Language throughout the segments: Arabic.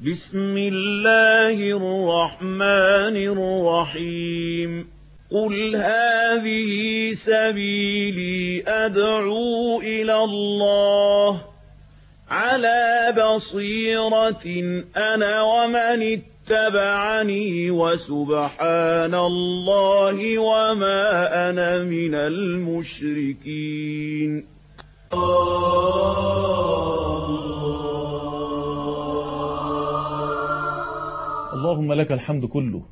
بسم الله الرحمن الرحيم قل هذه سبيلي أدعو إلى الله على بصيرة أنا ومن اتبعني وسبحان الله وما أنا من المشركين. اللهم لك الحمد كله،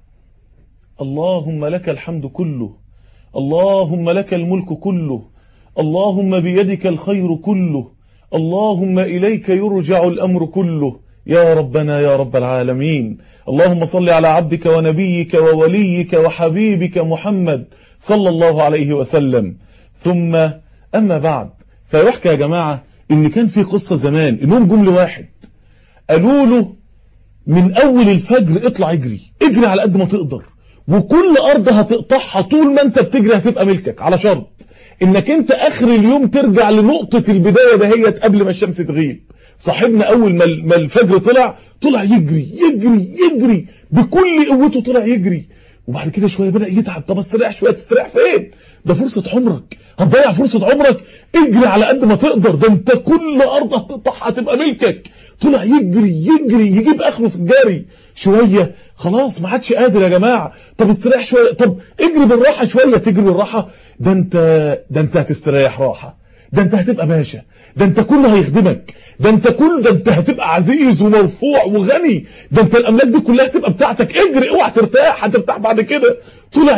اللهم لك الحمد كله، اللهم لك الملك كله، اللهم بيدك الخير كله، اللهم إليك يرجع الأمر كله يا ربنا يا رب العالمين. اللهم صل على عبدك ونبيك ووليك وحبيبك محمد صلى الله عليه وسلم. ثم أما بعد، فيحكى يا جماعة إن كان في قصة زمان إنهم جمل واحد قالوا له من أول الفجر اطلع اجري على قد ما تقدر، وكل أرض هتقطعها طول ما انت بتجري هتبقى ملكك، على شرط انك انت اخر اليوم ترجع لنقطة البداية دهيت قبل ما الشمس تغيب. صاحبنا اول ما الفجر طلع يجري بكل قوته، طلع يجري، وبعد كده شوية بدأ يتعب. طب استريح شوية، تستريح فين؟ ده فرصة عمرك، هتضيع فرصة عمرك؟ اجري على قد ما تقدر، ده انت كل ارض هتقطعها هتبقى ملكك. طلع يجري يجيب اخره في الجري، شوية خلاص ما عادش قادر يا جماعة. طب استريح شوية، طب اجري بالراحة شوية، تجري بالراحة، ده انت هتستريح راحة، ده انت هتبقى باشا، ده انت كله هيخدمك، ده انت هتبقى عزيز ومرفوع وغني، ده انت الاملاك دي كلها هتبقى بتاعتك. اجري، اوعى ترتاح، هترتاح بعد كده. طلع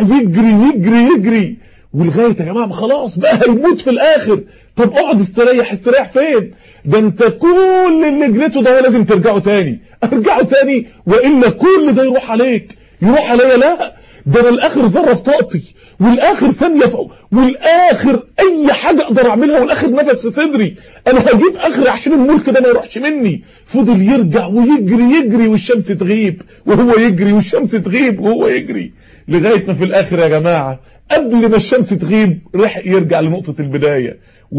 يجري ولغاية يا جماعة خلاص بقى هيموت في الاخر. طب اقعد استريح فين؟ ده انت كل اللي جريته ده لازم ترجعه تاني، ارجعه تاني وإلا كل ده يروح عليا. لا، ده انا الاخر ذرة في طاقتي، والاخر ثانية والاخر اي حاجة اقدر اعملها، والاخر نفس في صدري، انا هجيب اخري عشان الملك ده ما يروحش مني. فضل يرجع ويجري والشمس تغيب وهو يجري، والشمس تغيب وهو يجري، لغاية ما في الاخر يا جماعة قبل ما الشمس تغيب رح يرجع لنقطة البداية،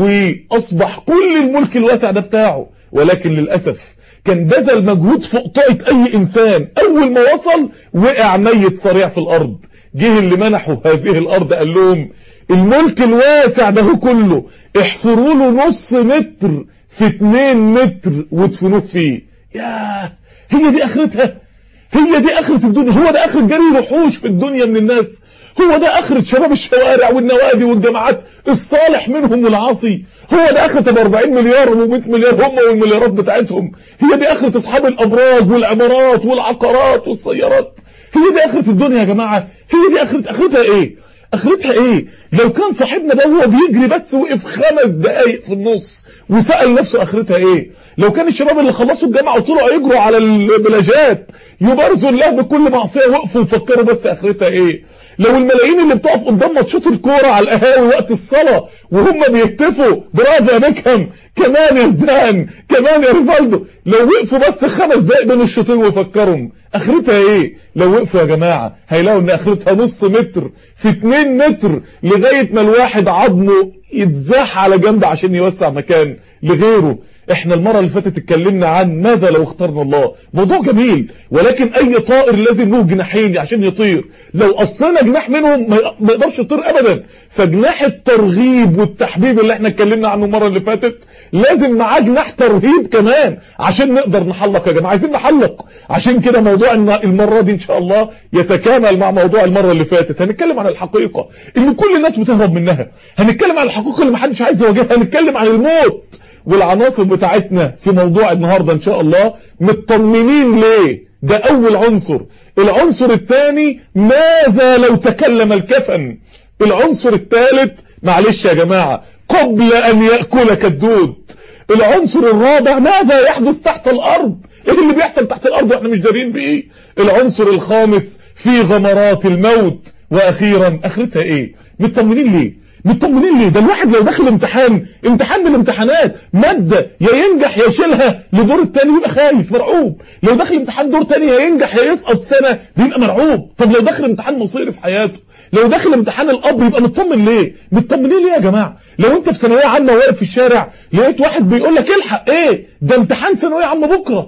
واصبح كل الملك الواسع ده بتاعه. ولكن للأسف كان بذل مجهود فوق طاقة اي انسان، اول ما وصل وقع ميت صريع في الارض. جه اللي منحوا هذه الارض قال لهم الملك الواسع ده كله احفروا له نص متر في 2 متر وادفنوه فيه. ياه، هي دي اخرتها، هي دي اخرة الدنيا، هو ده اخر جري وحوش في الدنيا من الناس، هو ده اخرة شباب الشوارع والنوادي والجامعات الصالح منهم والعاصي، هو ده اخرة 40 مليار و100 مليار هم والمليارات بتاعتهم، هي دي اخرة اصحاب الابراج والعمارات والعقارات والسيارات، هي دي اخرة الدنيا يا جماعة. هي دي اخرتها ايه؟ لو كان صاحبنا ده هو بيجري بس وقف 5 دقايق في النص وسأل نفسه اخرتها ايه؟ لو كان الشباب اللي خلصوا الجامعة وطلعوا يجروا على البلاجات يبارزوا الله بكل معصية وقفوا يفكروا بس اخرتها ايه؟ لو الملايين اللي بتقف قدام ماتشات الكوره على القهاوي وقت الصلاه وهم بيهتفوا برافو يا بيكهام، كمان يا زدان، كمان يا ريفالدو، لو وقفوا بس 5 دقايق بين الشوطين ويفكروا اخرتها ايه؟ لو وقفوا يا جماعه هيلاقوا ان اخرتها نص متر في 2 متر، لغايه ما الواحد عظمه يتزاح على جنب عشان يوسع مكان لغيره. احنا المرة اللي فاتت اتكلمنا عن ماذا لو اخترنا الله، موضوع جميل، ولكن اي طائر لازم له جناحين عشان يطير، لو قصينا جناح منهم ما يقدرش يطير ابدا. فجناح الترغيب والتحبيب اللي احنا اتكلمنا عنه المرة اللي فاتت لازم معاه جناح ترهيب كمان عشان نقدر نحلق يا جماعة، عايزين نحلق. عشان كده موضوع المرة دي ان شاء الله يتكامل مع موضوع المرة اللي فاتت. هنتكلم عن الحقيقة اللي كل الناس بتهرب منها، هنتكلم عن الحقيقة اللي محدش عايز يواجهها، هنتكلم عن الموت. والعناصر بتاعتنا في موضوع النهاردة ان شاء الله مطمنين ليه؟ ده اول عنصر. العنصر الثاني ماذا لو تكلم الكفن. العنصر الثالث معلش يا جماعة قبل ان يأكلك الدود. العنصر الرابع ماذا يحدث تحت الارض، ايه اللي بيحصل تحت الارض واحنا مش دارين بايه. العنصر الخامس في غمرات الموت. واخيرا اخرتها ايه؟ مطمنين ليه؟ ده الواحد لو دخل امتحان من الامتحانات مادة يا ينجح يا يشيلها لدور التاني يبقى خايف مرعوب، لو دخل امتحان دور تاني يا ينجح يا يسقط سنة بيبقى مرعوب. طب لو دخل امتحان مصيري في حياته، لو دخل امتحان القبر يبقى مطمن ليه؟ مطمنين ليه يا جماعة؟ لو انت في ثانويه عامه واقف في الشارع لقيت واحد بيقول لك الحق ايه ده امتحان ثانويه عامه بكره،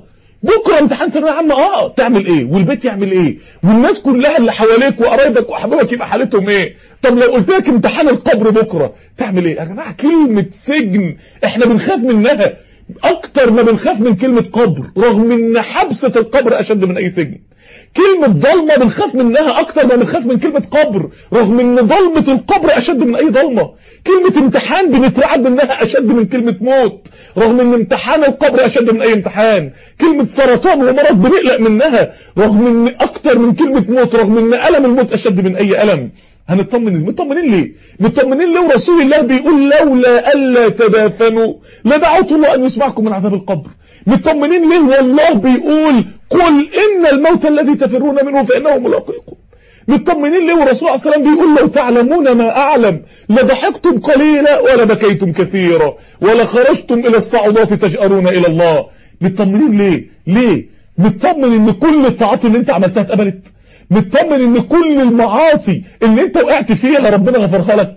بكره امتحان ثانويه عامه، تعمل ايه؟ والبيت يعمل ايه؟ والناس كلها اللي حواليك وقرايبك واحبابك يبقى حالتهم ايه؟ طب لو قلت لك امتحان القبر بكره تعمل ايه؟ يا جماعه كلمه سجن احنا بنخاف منها اكتر ما بنخاف من كلمه قبر، رغم ان حبسه القبر اشد من اي سجن. كلمة ضلمة بنخاف منها اكتر ما بنخاف من كلمة قبر، رغم ان ضلمة القبر اشد من اي ضلمة. كلمة امتحان بنترعب منها اشد من كلمة موت، رغم ان امتحان القبر اشد من اي امتحان. كلمة سرطان ومرض بنقلق منها رغم ان اكتر من كلمة موت، رغم ان الم الموت اشد من اي الم. مطمنين ليه؟ مطمنين ليه ورسول الله بيقول لولا الا تدافنوا لدعوت الله ان يسمعكم من عذاب القبر. مطمنين ليه والله بيقول قل ان الموت الذي تفرون منه فانه ملاقيكم. مطمنين ليه والرسول صلى الله عليه وسلم بيقول لو تعلمون ما اعلم لضحكتم قليلا ولا بكيتم كثيرا ولا خرجتم الى الصعودات تجأرون الى الله. مطمنين ليه؟ مطمن ان كل الطاعات اللي انت عملتها اتقبلت، مطمن ان كل المعاصي اللي انت وقعت فيها ربنا غفرها لك،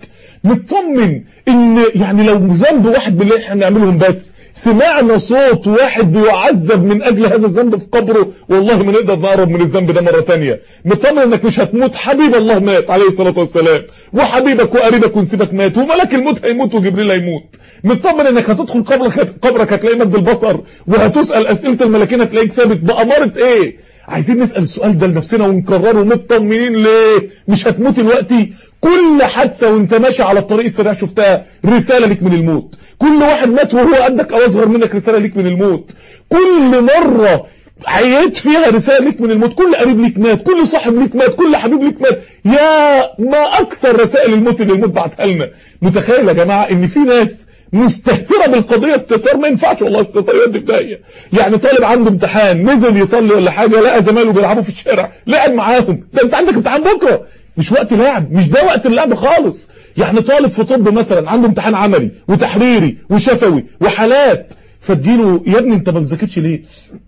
مطمن ان يعني لو ذنب واحد باللي احنا نعملهم بس سمعنا صوت واحد بيعذب من اجل هذا الذنب في قبره والله ما نقدر نقرب من الذنب ده مرة تانية. مطمن انك مش هتموت، حبيب الله مات عليه الصلاة والسلام، وحبيبك وقريبك ونسيبك مات، وملك الموت هيموت وجبريل هيموت. مطمن انك هتدخل قبرك هتلاقي مد البصر، وهتسأل اسئلة الملكين هتلاقيك ثابت بأمارة ايه. عايزين نسأل السؤال ده لنفسنا ونكرره. مطمنين ليه؟ مش هتموت دلوقتي؟ كل حادثة وانت ماشي على الطريق السريع شفتها رسالة ليك من الموت، كل واحد مات وهو قدك او اصغر منك رسالة ليك من الموت، كل مرة عيت فيها رسالة ليك من الموت، كل قريب ليك مات، كل صاحب ليك مات، كل حبيب ليك مات. يا ما اكثر رسائل الموت اللي الموت بعتها لنا. متخيل يا جماعة ان في ناس مستهترة بالقضية استهتار ما ينفعش والله، استهتار يودي في داهية. يعني طالب عنده امتحان نزل يصلي ولا حاجة لقى زمايله بيلعبوا في الشارع لعب معاهم، ده انت عندك امتحان بكرة، مش وقت لعب، مش ده وقت اللعب خالص. يعني طالب في طب مثلا عنده امتحان عملي وتحريري وشفوي وحالات، فاديله يا ابني انت ما بتذاكرش ليه؟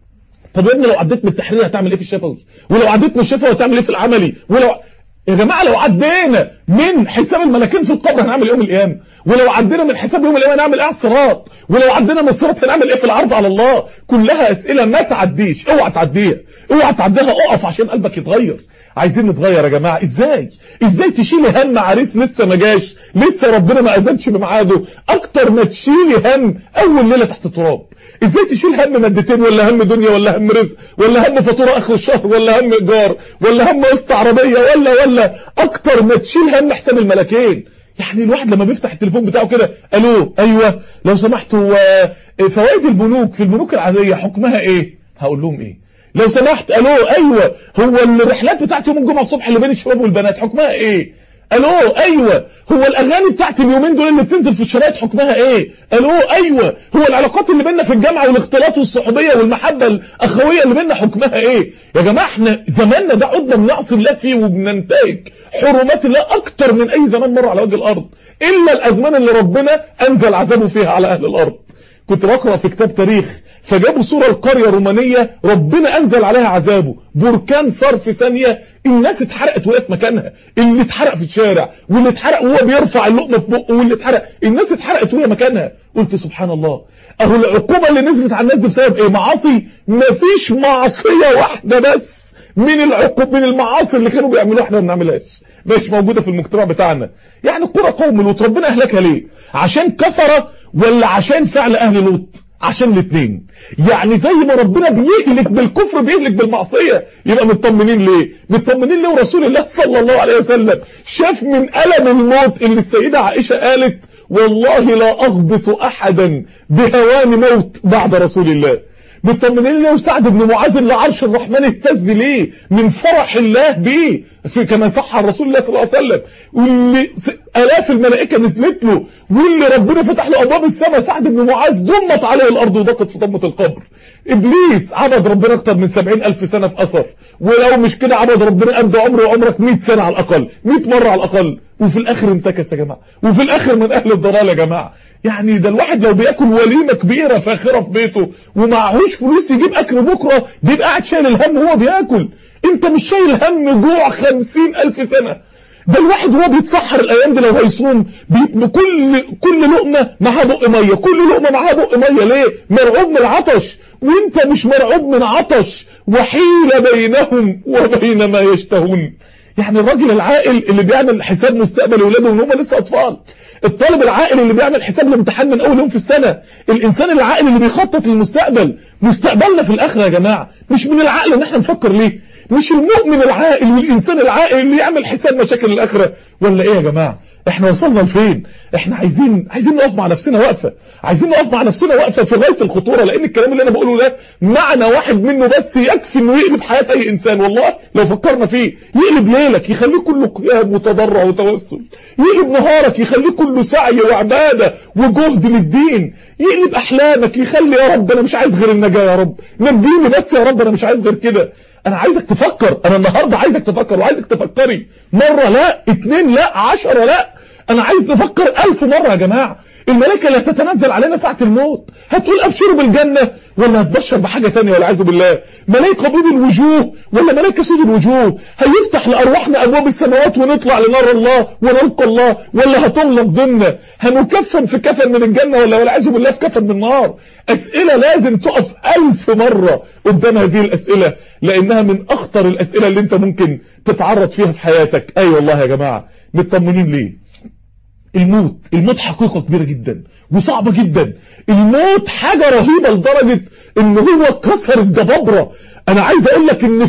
طب يا ابني لو عديت من التحرير هتعمل ايه في الشفوي؟ ولو عديت من الشفوي هتعمل ايه في العملي؟ يا جماعة لو عدينا من حساب الملكين في القبر هنعمل يوم القيامة، ولو عدينا من حساب يوم القيامة هنعمل ايه على الصراط، ولو عدينا من الصراط هنعمل ايه في العرض على الله. كلها اسئلة ما تعديش، اوعى تعديها، اقف عشان قلبك يتغير. عايزين نتغير يا جماعة. ازاي تشيلي هم عريس لسه ما جاش، لسه ربنا ما اذنش بميعاده، اكتر ما تشيلي هم اول ليلة تحت التراب. ازاي تشيل هم مادتين ولا هم دنيا ولا هم رزق ولا هم فاتوره اخر الشهر ولا هم ايجار ولا هم قسط عربيه ولا اكتر ما تشيل هم حساب الملكين. يعني الواحد لما بيفتح التليفون بتاعه كده الو ايوه لو سمحتوا فوائد البنوك في البنوك العاديه حكمها ايه؟ هقول لهم ايه؟ لو سمحت الو ايوه هو الرحلات بتاعت يوم الجمعه الصبح اللي بين الشباب والبنات حكمها ايه؟ الو ايوه هو الاغاني بتاعت اليومين دول اللي بتنزل في الشرايط حكمها ايه؟ الو ايوه هو العلاقات اللي بيننا في الجامعه والاختلاط والصحوبيه والمحبه الاخويه اللي بيننا حكمها ايه؟ يا جماعه احنا زماننا ده عدنا بنعصي الله فيه وبننتهك حرمات الله اكتر من اي زمان مر على وجه الارض، الا الازمان اللي ربنا انزل عذابه فيها على اهل الارض. كنت بقرأ في كتاب تاريخ فجابوا صورة القرية الرومانية ربنا انزل عليها عذابه، بركان صار في ثانية، الناس اتحرقت وقت مكانها، اللي اتحرق في الشارع واللي اتحرق وهو بيرفع اللقمة في بقه واللي اتحرق، الناس اتحرقت وهي مكانها. قلت سبحان الله، اهو العقوبة اللي نزلت على الناس دي بسبب ايه؟ معاصي. مفيش معصية واحدة بس من المعاصي اللي كانوا بيعملوها احنا ما بنعملهاش مش موجودة في المجتمع بتاعنا. يعني قرى قوم لوط ربنا اهلكها ليه؟ عشان كفرة ولا عشان فعل اهل لوط؟ عشان الاثنين. يعني زي ما ربنا بيهلك بالكفر بيهلك بالمعصية. يبقى مطمنين ليه؟ مطمنين ليه؟ ورسول الله صلى الله عليه وسلم شاف من ألم الموت اللي السيدة عائشة قالت والله لا أغبط أحدا بهوان موت بعد رسول الله. مطمنين ليه؟ وسعد بن معاذ اللي عرش الرحمن اهتز ليه من فرح الله بيه كما صح عن رسول الله صلى الله عليه وسلم، واللي آلاف الملائكة نزلت له، واللي ربنا فتح له أبواب السماء. سعد بن معاذ ضمت عليه الأرض وضاقت في ضمة القبر. إبليس عبد ربنا أكتر من 70,000 سنة في أثر، ولو مش كده عبد ربنا قد عمره وعمرك 100 سنة على الأقل، 100 مرة على الأقل، وفي الآخر انتكس يا جماعة، وفي الآخر من أهل الضلال يا جماعة. يعني ده الواحد لو بياكل وليمة كبيرة فاخرة في بيته ومعهوش فلوس يجيب أكل بكرة بيبقى قاعد شايل الهم وهو بياكل. انت مش شايل هم جوع 50,000 سنة، ده الواحد وهو بيتسحر الايام دي لو هيصوم كل لقمه معاها بق ميه، كل لقمه معاها بق ميه. ليه؟ مرعوب من العطش، وانت مش مرعوب من عطش. وحيل بينهم وبين ما يشتهون. يعني الراجل العاقل اللي بيعمل حساب مستقبل اولاده وهم لسه اطفال، الطالب العاقل اللي بيعمل حساب الامتحان من اول يوم في السنه، الانسان العاقل اللي بيخطط للمستقبل. مستقبلنا في الاخره يا جماعه مش من العقل ان احنا نفكر ليه، مش المؤمن العاقل والانسان العاقل اللي يعمل حساب مشاكل الاخره. ولا ايه يا جماعه؟ احنا وصلنا لفين؟ احنا عايزين نقف مع نفسنا وقفه، عايزين نقف مع نفسنا وقفه في غايه الخطوره. لان الكلام اللي انا بقوله ده معنى واحد منه بس يكفي انه يقلب حياه اي انسان. والله لو فكرنا فيه يقلب ليلك يخليه كله قيام وتضرع وتوسل، يقلب نهارك يخليه كله سعي وعباده وجهد للدين، يقلب احلامك يخلي يا رب انا مش عايز غير النجاه، يا رب نجيني بس يا رب انا مش عايز غير كده. انا عايزك تفكر، انا النهارده عايزك تفكر وعايزك تفكري مرة لا، 2 لا، 10 لا، انا عايز نفكر 1000 مرة يا جماعة. الملائكة لا تتنزل علينا ساعة الموت هتقول ابشروا بالجنة ولا هتبشر بحاجة تانية والعياذ بالله؟ ملائكة بيض الوجوه ولا ملائكة سود الوجوه؟ هيفتح لأرواحنا ابواب السماوات ونطلع لنار الله ونلقى الله، ولا هتغلق ضمنا؟ هنكفن في كفن من الجنة ولا والعياذ بالله في كفن من النار؟ اسئلة لازم تقف 1000 مرة قدام هذه الاسئلة، لانها من اخطر الاسئلة اللي انت ممكن تتعرض فيها في حياتك. اي والله يا جماعة مطمنين ليه؟ الموت حقيقة كبيرة جدا وصعبة جدا. الموت حاجة رهيبة لدرجة ان هو كسر الجبابرة. انا عايز اقول لك ان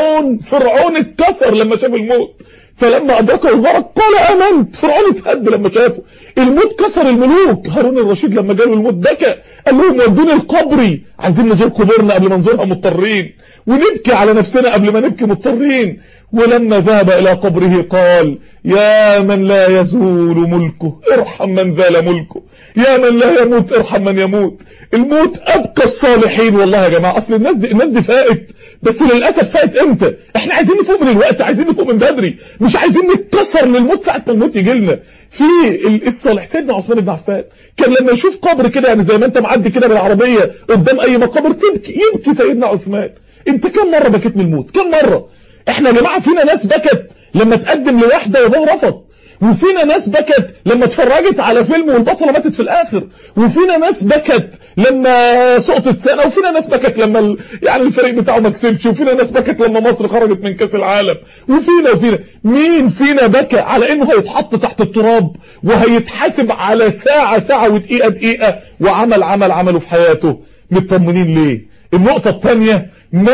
فرعون اتكسر لما شاف الموت، فلما ادركه الغرق قال امنت. فرعون اتهد لما شافه. الموت كسر الملوك. هارون الرشيد لما جاله الموت بكى، قال لهم ودوني القبري، عايزين نزور قبورنا قبل ما نزورها مضطرين، ونبكي على نفسنا قبل ما نبكي مضطرين. ولما ذهب الى قبره قال يا من لا يزول ملكه ارحم من زال ملكه، يا من لا يموت ارحم من يموت. الموت ابقى الصالحين. والله يا جماعة اصل الناس دي فائت، بس للأسف فائت امتى؟ احنا عايزين نفوق من الوقت، عايزين نفوق من بدري، مش عايزين نتكسر للموت ساعة ما الموت يجي لنا. في الصالح سيدنا عثمان بن عفان كان لما يشوف قبر كده، يعني زي ما انت معدي كده بالعربية قدام اي مقابر يبكي سيدنا عثمان. انت كم مرة بكيت من الموت؟ كم مرة؟ احنا يا جماعة فينا ناس بكت لما تقدم لواحدة وده رفض، وفينا ناس بكت لما اتفرجت على فيلم والبطلة ماتت في الاخر، وفينا ناس بكت لما سقطت سنة، وفينا ناس بكت لما يعني الفريق بتاعه ما كسبش، وفينا ناس بكت لما مصر خرجت من كاس العالم، وفينا مين فينا بكى على انه هيتحط تحت التراب وهيتحاسب على ساعة ودقيقة دقيقة عمله في حياته؟ مطمنين ليه؟ النقطة الثانية،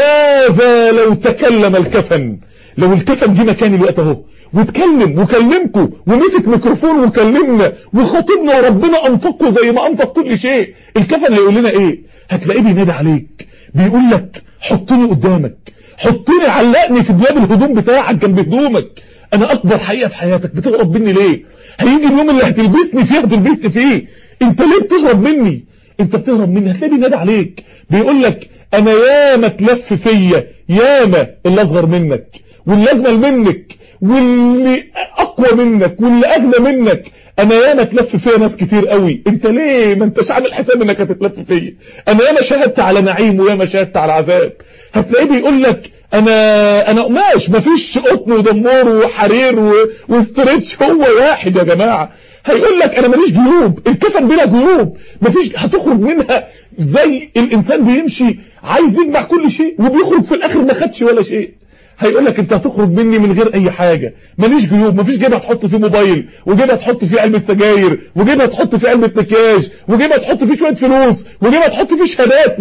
ماذا لو تكلم الكفن؟ لو الكفن جه مكاني الوقت اهو واتكلم وكلمكم ومسك ميكروفون وكلمنا وخاطبنا وربنا انطقه زي ما انطق كل شيء، الكفن هيقول لنا ايه؟ هتلاقيه بينادي عليك بيقول لك حطني قدامك، حطني علقني في دولاب الهدوم بتاعك جنب هدومك، انا اكبر حقيقة في حياتك، بتهرب مني ليه؟ هيجي اليوم اللي هتلبسني فيه انت ليه بتهرب مني؟ انت بتهرب مني. هتلاقيه بينادي عليك بيقول لك انا ياما تلف فيا، ياما اللي اصغر منك واللي اجمل منك واللي اقوى منك واللي اغنى منك، انا ياما تلف فيا ناس كتير قوي، انت ليه ما انتش عامل حساب انك هتتلف فيا؟ انا ياما شهدت على نعيم وياما شهدت على عذاب. هتلاقيه بيقول لك انا قماش، مفيش قطن ودمور وحرير وستريتش، هو واحد يا جماعة. هيقول لك انا ماليش جيوب، الكفن بلا جيوب، مفيش هتخرج منها زي الانسان بيمشي عايز يجمع كل شيء وبيخرج في الاخر ما خدش ولا شيء. هيقول لك انت هتخرج مني من غير اي حاجة، ماليش جيوب، مفيش جيبها تحط فيه موبايل، وجيبها تحط فيه علبة سجاير، وجيبها تحط فيه علبة مكياج، وجيبها تحط فيه شوية فلوس، وجيبها تحط فيه شهادات،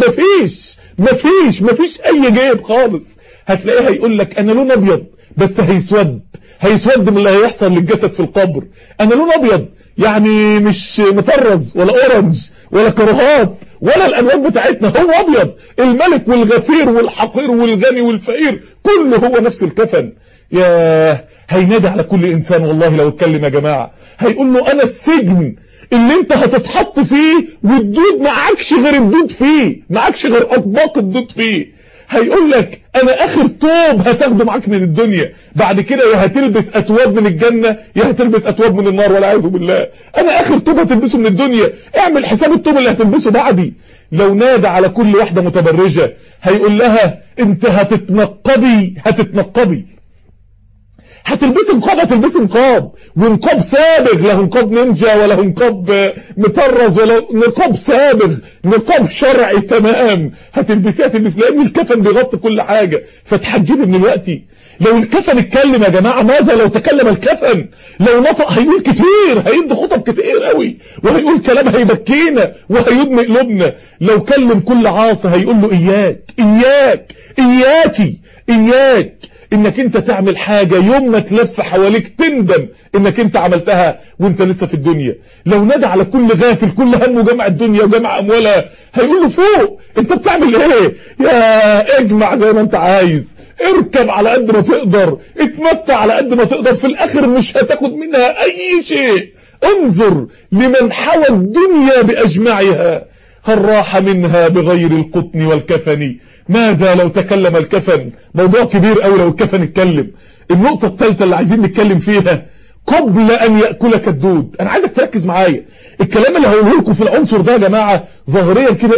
مفيش اي جيب خالص. هتلاقيه هيقول لك انا لون ابيض بس هيسود من اللي هيحصل للجسد في القبر. انا لون ابيض يعني مش مطرز ولا اورنج ولا كرهات ولا الالوان بتاعتنا، هو ابيض. الملك والغفير والحقير والغني والفقير كله هو نفس الكفن. ياه، هينادي على كل انسان والله لو اتكلم يا جماعة، هيقول له انا السجن اللي انت هتتحط فيه والدود معكش غير الدود فيه، معكش غير اطباق الدود فيه. هيقول لك انا اخر طوب هتاخده معاك من الدنيا، بعد كده يا هتلبس اتواب من الجنة يا هتلبس اتواب من النار والعياذ بالله. انا اخر طوب هتلبسه من الدنيا، اعمل حساب الطوب اللي هتلبسه بعدي. لو نادى على كل واحدة متبرجة هيقول لها انت هتتنقبي هتلبسي نقاب هتلبسي نقاب، ونقاب سابغ، لا نقاب نينجا ولا نقاب مطرز ولا نقاب سابغ، نقاب شرعي تمام هتلبسيه هتلبسي، لان الكفن بيغطي كل حاجة. فتحجبي من الوقت. لو الكفن اتكلم يا جماعة، ماذا لو تكلم الكفن؟ لو نطق هيقول كتير، هيدي خطب كتير قوي، وهيقول كلام هيبكينا وهيدمي قلوبنا. لو كلم كل عاصي هيقول له اياك اياك اياكي اياك انك انت تعمل حاجة يوم ما تلف حواليك تندم انك انت عملتها وانت لسه في الدنيا. لو نادى على كل غافل كل همه جمع الدنيا وجمع اموالها، هيقول له فوق انت بتعمل ايه؟ يا اجمع زي ما انت عايز، اركب على قد ما تقدر، اتمتع على قد ما تقدر، في الاخر مش هتاخد منها اي شيء. انظر لمن حوى الدنيا باجمعها، هل راح منها بغير القطن والكفن؟ ماذا لو تكلم الكفن؟ موضوع كبير قوي لو الكفن اتكلم. النقطة الثالثة اللي عايزين نتكلم فيها، قبل ان يأكلك الدود. انا عايزك تركز معايا. الكلام اللي هقوله لكم في العنصر ده يا جماعة ظاهريا كده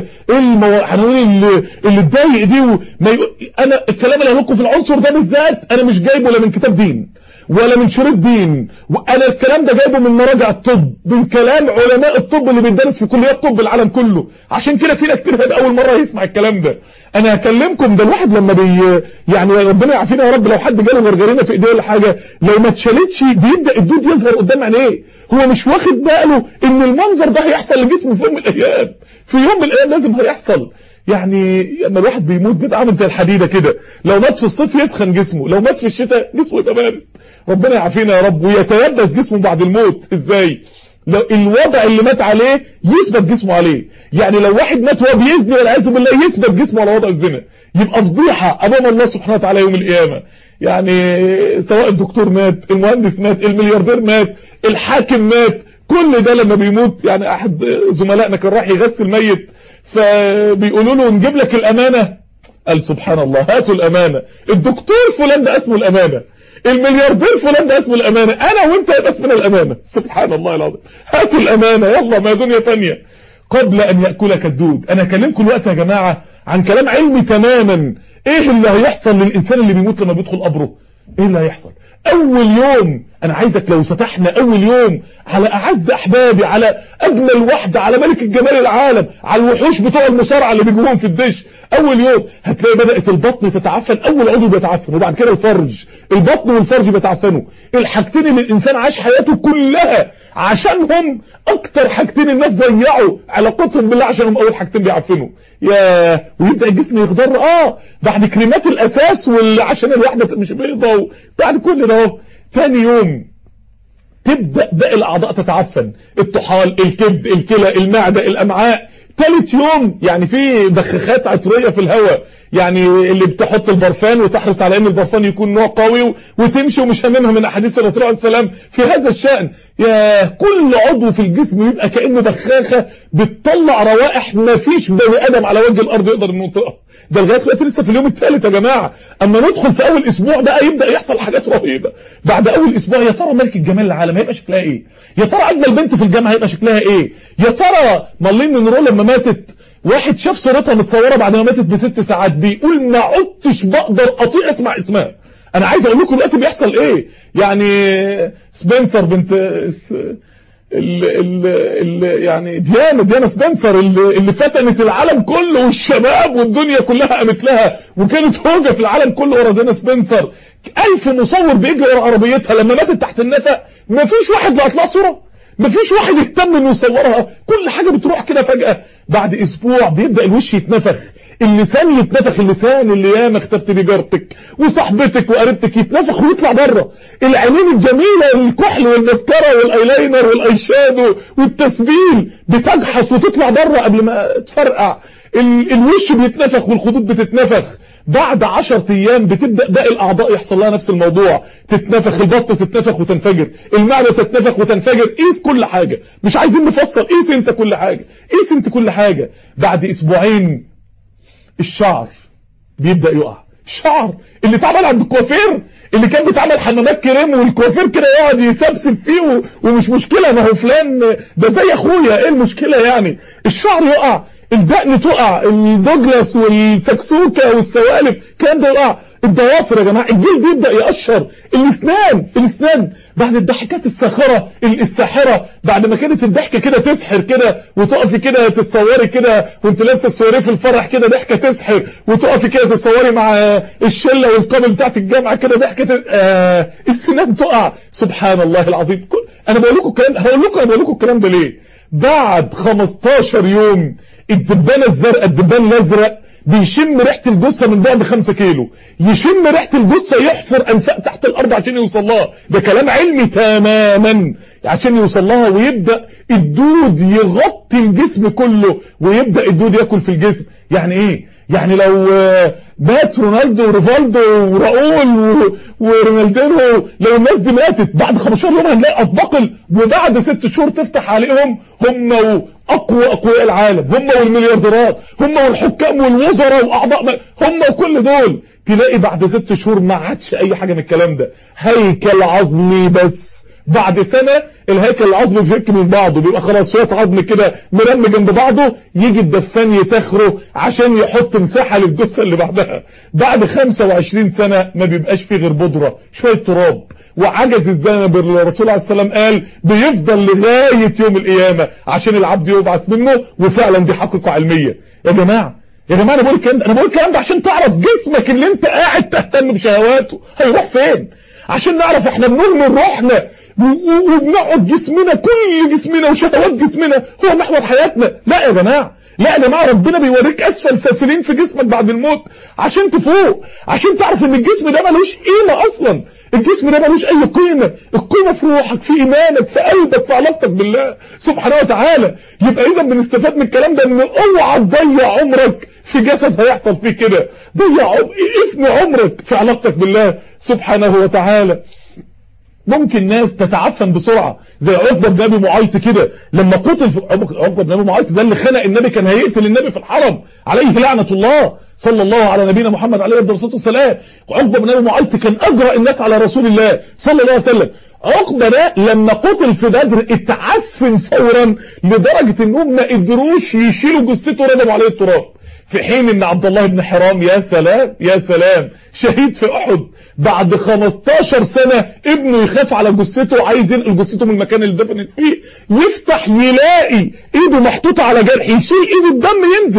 اللي تضايق دي انا الكلام اللي هقوله لكم في العنصر ده بالذات انا مش جايبه لا من كتاب دين ولا من شريط دين، وانا الكلام ده جايبه من مراجع الطب، من كلام علماء الطب اللي بيدرس في كليات طب العالم كله. عشان كده فينا كتير هيبقى اول مرة يسمع الكلام ده. انا هكلمكم ده الواحد لما يعني ربنا يعافينا يا رب، لو حد جاله غرغرينه في ايديه ولا حاجه لو ما اتشالتش بيبدا الدود يظهر قدام عينيه، هو مش واخد باله ان المنظر ده هيحصل لجسمه في يوم من الايام، في يوم من الايام لازم هيحصل. يعني لما الواحد بيموت بيبقى عامل زي الحديده كده، لو مات في الصيف يسخن جسمه، لو مات في الشتاء جسمه يبقى بارد. ربنا يعافينا يا رب. ويتيبس جسمه بعد الموت ازاي؟ لو الوضع اللي مات عليه يثبت جسمه عليه. يعني لو واحد مات وهو بيزني والعياذ بالله يثبت جسمه على وضع الزنا، يبقى فضيحه امام الله سبحانه وتعالى يوم القيامه. يعني سواء الدكتور مات، المهندس مات، الملياردير مات، الحاكم مات، كل ده لما بيموت. يعني احد زملائنا كان راح يغسل ميت، فبيقولوا له نجيب لك الامانه، قال سبحان الله هاتوا الامانه. الدكتور فلان ده اسمه الامانه، الملياردير فلان ده اسمه الامانه، انا وانت يبقى اسمنا الامانه. سبحان الله العظيم. هاتوا الامانه يلا، ما دنيا ثانيه. قبل ان ياكلك الدود. انا هكلمكم الوقت يا جماعه عن كلام علمي تماما. ايه اللي هيحصل للانسان اللي بيموت لما بيدخل قبره؟ ايه اللي هيحصل اول يوم؟ انا عايزك لو فتحنا اول يوم على اعز احبابي، على اجمل وحده، على ملك الجمال العالم، على الوحوش بتوع المصارعه اللي بيجوهم في الدش، اول يوم هتلاقي بدات البطن تتعفن، اول عضو بيتعفن، وبعد كده الفرج. البطن والفرج بيتعفنوا، الحاجتين اللي الانسان عاش حياته كلها عشانهم، اكتر حاجتين الناس ضيعوا علاقتهم بالله عشانهم اول حاجتين بيعفنوا. يا ويبدا الجسم يخضر بعد كريمات الاساس عشان الواحده مش بيضه، بعد كل ده ثاني يوم تبدا باقي الاعضاء تتعفن، الطحال، الكبد، الكلى، المعده، الامعاء. ثالث يوم يعني في بخاخات عطريه في الهواء، يعني اللي بتحط البرفان وتحرص على ان البرفان يكون نوع قوي وتمشي، ومش هممها من احاديث الرسول عليه السلام في هذا الشأن. يا كل عضو في الجسم يبقى كأنه بخاخه بتطلع روائح ما فيش بني ادم على وجه الارض يقدر انه ينطقها. ده لغايه دلوقتي لسه في اليوم الثالث يا جماعه. اما ندخل في اول اسبوع بقى يبدا يحصل حاجات رهيبه. بعد اول اسبوع يا ترى ملك الجمال العالم هيبقى شكلها ايه؟ يا ترى اجمل بنت في الجامعه هيبقى شكلها ايه؟ يا ترى مارلين مونرو لما ماتت واحد شاف صورتها متصوره بعد ما ماتت ب6 ساعات بيقول ما عدتش بقدر اطيق اسمع اسمها. انا عايز اقول لكم دلوقتي بيحصل ايه. يعني سبنسر بنت يعني ديانا سبنسر اللي فتنت العالم كله والشباب والدنيا كلها قامت لها، وكانت هوجة في العالم كله ورا ديانا سبنسر. 1000 مصور بيجري ورا عربيتها لما ماتت تحت النفق، مفيش واحد لا طلع صوره، مفيش واحد يهتم انه يصورها، كل حاجه بتروح كده فجاه. بعد اسبوع بيبدا الوش يتنفخ، اللسان يتنفخ، اللسان اللي ياما اخترت بيه جارتك وصاحبتك وقريبتك يتنفخ ويطلع بره. العينين الجميله، الكحل والمسكره والايلاينر والايشادو والتسبيل بتجحص وتطلع بره قبل ما تفرقع. الوش بيتنفخ والخدود بتتنفخ. بعد 10 ايام بتبدأ باقي الاعضاء يحصل لها نفس الموضوع، تتنفخ، البطن تتنفخ وتنفجر، المعدة تتنفخ وتنفجر. قيس كل حاجة، مش عايزين نفصل، قيس انت كل حاجة، قيس انت كل حاجة. بعد اسبوعين الشعر بيبدأ يقع. الشعر اللي اتعمل عند الكوافير، اللي كان بيتعمل حمامات كريم والكوافير كده يقعد يسبسب فيه ومش مشكلة، ما هو فلان ده زي اخويا، ايه المشكلة يعني؟ الشعر يقع، الدقن تقع، الدوجلاس والسكسوكة والسوالف كان ده يقع. الضوافر يا جماعه، الجلد يبدا يقشر، الاسنان بعد الضحكات الساخره الساحره، بعد ما كانت الضحكه كده تسحر كده، وتقفي كده تتصوري كده وانت لابسه السواريه في الفرح كده ضحكه تسحر، وتقفي كده تتصوري مع الشله والقابل بتاعت الجامعه كده ضحكه السنان تقع. سبحان الله العظيم. انا بقول لكم الكلام ده ليه؟ بعد 15 يوم الدبانه الزرقاء، الدبان الازرق بيشم ريحه الجثه من بعد 5 كيلو، يشم ريحه الجثه يحفر انفاق تحت الارض عشان يوصل لها. ده كلام علمي تماما عشان يوصل لها، ويبدا الدود يغطي الجسم كله، ويبدا الدود ياكل في الجسم. يعني ايه؟ يعني لو مات رونالدو وريفالدو وراؤول ورونالدينو، لو الناس دي ماتت بعد 15 يوم هنلاقي اطباق، وبعد 6 شهور تفتح عليهم هم اقوياء العالم، هم والمليارديرات، هم والحكام والوزراء واعضاء، هم وكل دول، تلاقي بعد 6 شهور ما عادش اي حاجه من الكلام ده، هيكل عظمي بس. بعد سنة الهيكل العظمي بيفك من بعضه، بيبقى خلاص شويه عظم كده مرمي جنب بعضه، يجي الدفان يتخره عشان يحط مساحه للجثه اللي بعدها. بعد 25 سنه ما بيبقاش فيه غير بودره، شويه تراب، وعجز الذنب. الرسول عليه السلام قال بيفضل لغايه يوم القيامه عشان العبد يبعث منه، وفعلا دي حقيقه علميه. يا جماعه انا بقول الكلام ده عشان تعرف جسمك اللي انت قاعد تهتم بشهواته هيروح فين، عشان نعرف احنا بنهمل روحنا وبنقعد جسمنا، كل جسمنا وشهوات جسمنا هو محور حياتنا. لا يا جماعه ربنا بيوريك اسفل سافلين في جسمك بعد الموت عشان تفوق، عشان تعرف ان الجسم ده ملوش قيمه اصلا، الجسم ده ملوش اي قيمه. القيمه في روحك، في ايمانك، في قلبك، في علاقتك بالله سبحانه وتعالى. يبقى اذا بنستفاد من الكلام ده ان اوعى تضيع عمرك في جسد هيحصل فيه كده، افني عمرك في علاقتك بالله سبحانه وتعالى. ممكن ناس تتعفن بسرعة زي عقبة بن ابي معيط كده، لما قتل عقبة بن ابي معيط ده اللي خنق النبي، كان هيقتل النبي في الحرم عليه لعنة الله صلى الله على نبينا محمد عليه الصلاة والسلام. عقبة بن ابي معيط كان اجرأ الناس على رسول الله صلى الله عليه وسلم. عقبة ده لما قتل في بدر اتعفن فورا لدرجة انهم ما قدروش يشيلوا جثته ورموا عليه التراب، في حين ان عبد الله بن حرام يا سلام شهيد في احد بعد 15 سنة ابنه يخاف على جثته وعايز ينقل جثته من المكان اللي دفنت فيه، يفتح يلاقي ايده محطوطة على جرح، يشيل ايده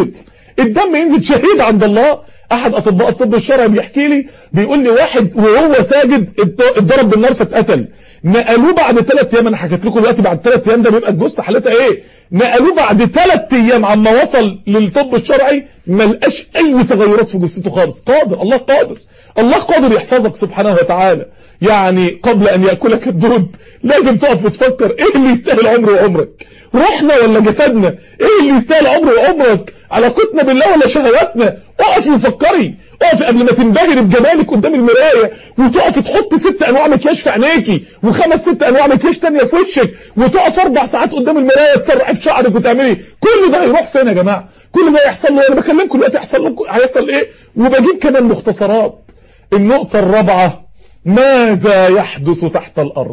الدم ينزل شهيد عند الله. احد اطباء الطب الشرعي بيحكي لي، بيقول لي واحد وهو ساجد اتضرب بالنار فاتقتل، نقلوه بعد 3 ايام، انا حكيت لكم دلوقتي بعد 3 ايام ده بيبقى الجثه حالتها ايه، نقلوه بعد 3 ايام عما وصل للطب الشرعي ما لقاش اي تغيرات في جثته خالص. الله قادر يحفظك سبحانه وتعالى. يعني قبل ان ياكلك الدود لازم تقف وتفكر ايه اللي يستاهل عمري وعمرك، روحنا ولا جسدنا؟ ايه اللي يستاهل عمري وعمرك؟ علاقتنا بالله ولا شهواتنا؟ اقفي وفكري، اقفي قبل ما تنبهري بجمالك قدام المرايه، وتقفي تحط 6 انواع مكياج في عينيكي و5 6 انواع مكياج تانية في وشك، وتقف 4 ساعات قدام المرايه تسرحي في شعرك وتعملي كل ده، هيروح فين يا جماعه؟ كل ده يحصل له. انا بكلمكم دلوقتي هيحصل ايه، وبجيب كمان مختصرات. النقطه الرابعه، ماذا يحدث تحت الارض؟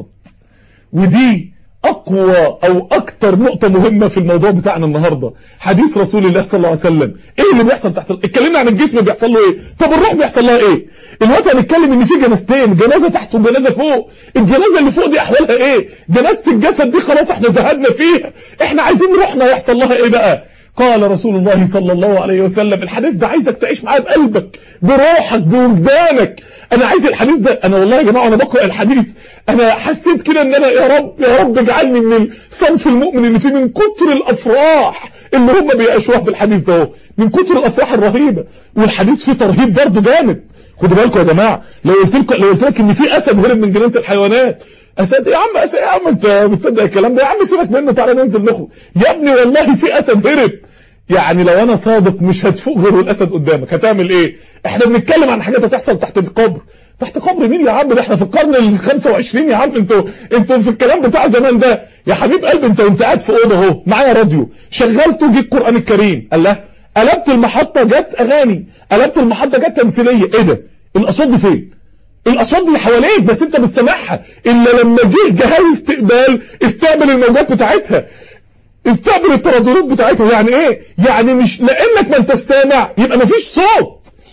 ودي اقوى او اكتر نقطة مهمة في الموضوع بتاعنا النهاردة. حديث رسول الله صلى الله عليه وسلم، ايه اللي بيحصل تحت اتكلمنا عن الجسم بيحصل له ايه، طب الروح بيحصل لها ايه؟ الوقت هنتكلم ان في جنازتين، جنازة تحت وجنازة فوق. الجنازة اللي فوق دي احوالها ايه؟ جنازة الجسد دي خلاص احنا زهدنا فيها، احنا عايزين روحنا يحصل لها ايه بقى؟ قال رسول الله صلى الله عليه وسلم، الحديث ده عايزك تعيش معاه بقلبك بروحك بوجدانك. انا عايز الحديث ده، انا والله يا جماعه وانا بقرا الحديث انا حسيت كده ان انا يا رب اجعلني من صنف المؤمن اللي فيه من كتر الافراح اللي هم بيعيشوها في الحديث ده، من كتر الافراح الرهيبه. والحديث فيه ترهيب برضه جامد. خدوا بالكم يا جماعه، لو قلت لك ان في اسد هرب من جنينه الحيوانات، اسد يا عم، اسد يا عم، انت بتصدق الكلام ده يا عم؟ سيبك منه، تعالى ننزل نخرج يا ابني، والله في اسد هرب. يعني لو انا صادق مش هتفوق غير الاسد قدامك، هتعمل ايه؟ احنا بنتكلم عن حاجات هتحصل تحت القبر. تحت قبر مين يا عم؟ ده احنا في القرن ال25 يا عم، انتوا في الكلام بتاع زمان ده يا حبيب قلبي. انت قاعد في اوضه اهو، معايا راديو شغلته، جه القران الكريم، الله، قلبت المحطه جت اغاني، قلبت المحطه جت تمثيليه، ايه ده؟ الاصوات دي فين؟ الاصوات دي حواليك بس انت مش سامعها، الا لما جه جهاز استقبال استقبل الموجات بتاعتها، استقبل الترددات بتاعتها. يعني ايه؟ يعني مش لانك ما انت سامع يبقى مفيش صوت،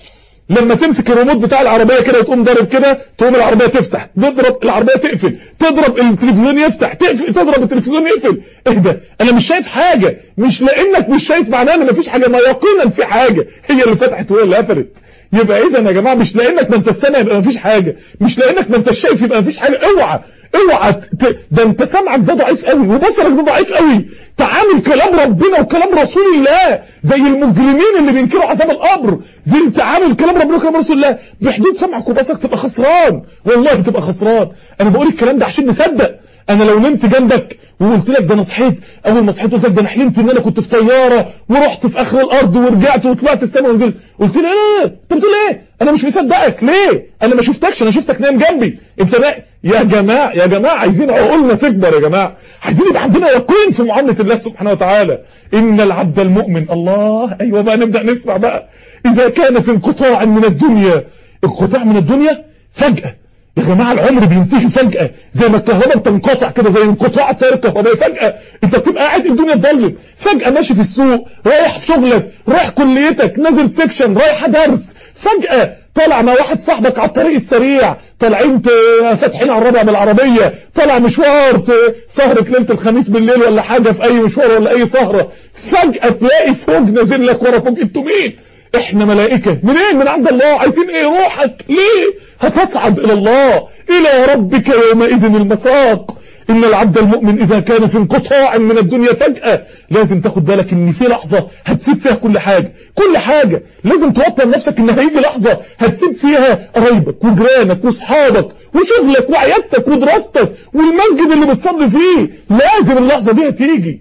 لما تمسك الريموت بتاع العربيه كده وتقوم ضارب كده تقوم العربيه تفتح، تضرب العربيه تقفل، تضرب التلفزيون يفتح، تقفل تضرب التلفزيون يقفل. ايه ده؟ انا مش شايف حاجه. مش لانك مش شايف معناه ان مفيش حاجه، ما يقينا في حاجه هي اللي فتحت وهي اللي قفلت. يبقى اذا يا جماعه مش لانك ما انت سامع يبقى مفيش حاجه، مش لانك ما انت شايف يبقى مفيش حاجه. اوعى ده انت سمعك ده ضعيف قوي وبصرك ده ضعيف قوي. تعامل كلام ربنا وكلام رسول الله زي المجرمين اللي بينكروا عذاب القبر، زي تعامل كلام ربنا وكلام رسول الله بحدود سمعك وبصرك، تبقى خسران، والله تبقى خسران. انا بقول الكلام ده عشان نصدق. انا لو نمت جنبك وقلت لك ده انا صحيت، اول ما صحيت قلت لك ده انا حلمت ان انا كنت في طياره ورحت في اخر الارض ورجعت وطلعت السماء ونزلت، قلت لي ايه؟ انت بتقول ايه؟ انا مش مصدقك. ليه؟ انا ما شفتكش، انا شفتك نايم جنبي. انت يا جماعه عايزين عقولنا تكبر يا جماعه، عايزين يبقى عندنا يقين في معامله الله سبحانه وتعالى. ان العبد المؤمن، الله، ايوه بقى نبدا نسمع بقى. اذا كان في انقطاع من الدنيا، انقطاع من الدنيا فجاه يا جماعه، العمر بينتهي فجاه، زي ما الكهرباء بتنقطع كده، زي انقطاع التيار الكهربائي فجاه. انت بتبقى قاعد الدنيا تضلم، فجاه ماشي في السوق، رايح في شغلك، رايح كليتك، نازل سكشن، رايح درس، فجاه طالع مع واحد صاحبك على الطريق السريع، طالعين فاتحين على الرابع بالعربيه، طالع مشوار سهره ليله الخميس بالليل ولا حاجه، في اي مشوار ولا اي سهره، فجاه تلاقي فوق نازل لك ورا فوق. انتوا مين؟ احنا ملائكة. منين؟ من عند الله. عايزين ايه؟ روحك ليه؟ هتصعد الى الله، الى ربك يومئذ المساق. ان العبد المؤمن اذا كان في انقطاع من الدنيا فجأة، لازم تاخد بالك ان في لحظة هتسيب فيها كل حاجة، كل حاجة. لازم توطن نفسك ان هيجي لحظة هتسيب فيها قرايبك وجيرانك واصحابك وشغلك وعيادتك ودراستك والمسجد اللي بتصلي فيه. لازم اللحظة دي هتيجي.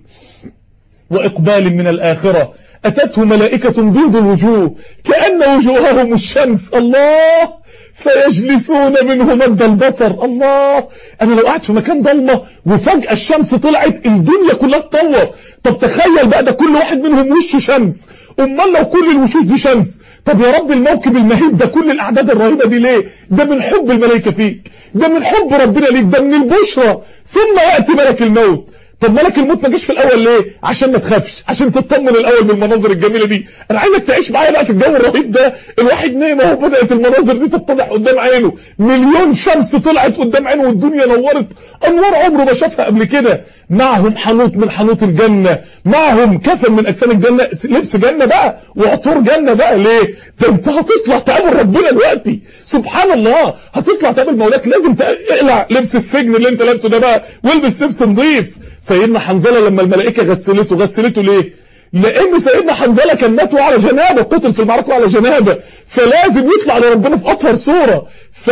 واقبال من الاخرة اتته ملائكة بيض الوجوه كأن وجوههم الشمس، الله، فيجلسون منه مد البصر. الله، انا لو قاعد في مكان ضلمه وفجأة الشمس طلعت، الدنيا كلها تطور. طب تخيل بقى ده كل واحد منهم وشه شمس، امال لو كل الوشوش دي شمس؟ طب يا رب الموكب المهيب ده، كل الاعداد الرهيبه دي ليه؟ ده من حب الملائكه فيك، ده من حب ربنا ليك، ده من البشرى. ثم ياتي ملك الموت. طب ملك الموت ما جاش في الاول ليه؟ عشان ما تخافش، عشان تطمن الاول بالمناظر الجميله دي. انا عايزك تعيش معايا بقى في الجو الرهيب ده. الواحد نايم اهو، بدات المناظر دي تتضح قدام عينه، مليون شمس طلعت قدام عينه والدنيا نورت انوار عمره ما شافها قبل كده. معهم حنوط من حنوط الجنه، معهم كفن من اكفان الجنه، لبس جنه بقى وعطور جنه بقى. ليه؟ ده انت هتطلع تقابل ربنا دلوقتي، سبحان الله، هتطلع تقابل مولاك. لازم تقلع لبس السجن اللي انت لابسه ده بقى والبس لبس نظيف. سيدنا حنظله لما الملائكه غسلته ليه؟ لان سيدنا حنظله كان مات على جنابه، قتل في المعركه على جنابه، فلازم يطلع لربنا في اطهر صوره.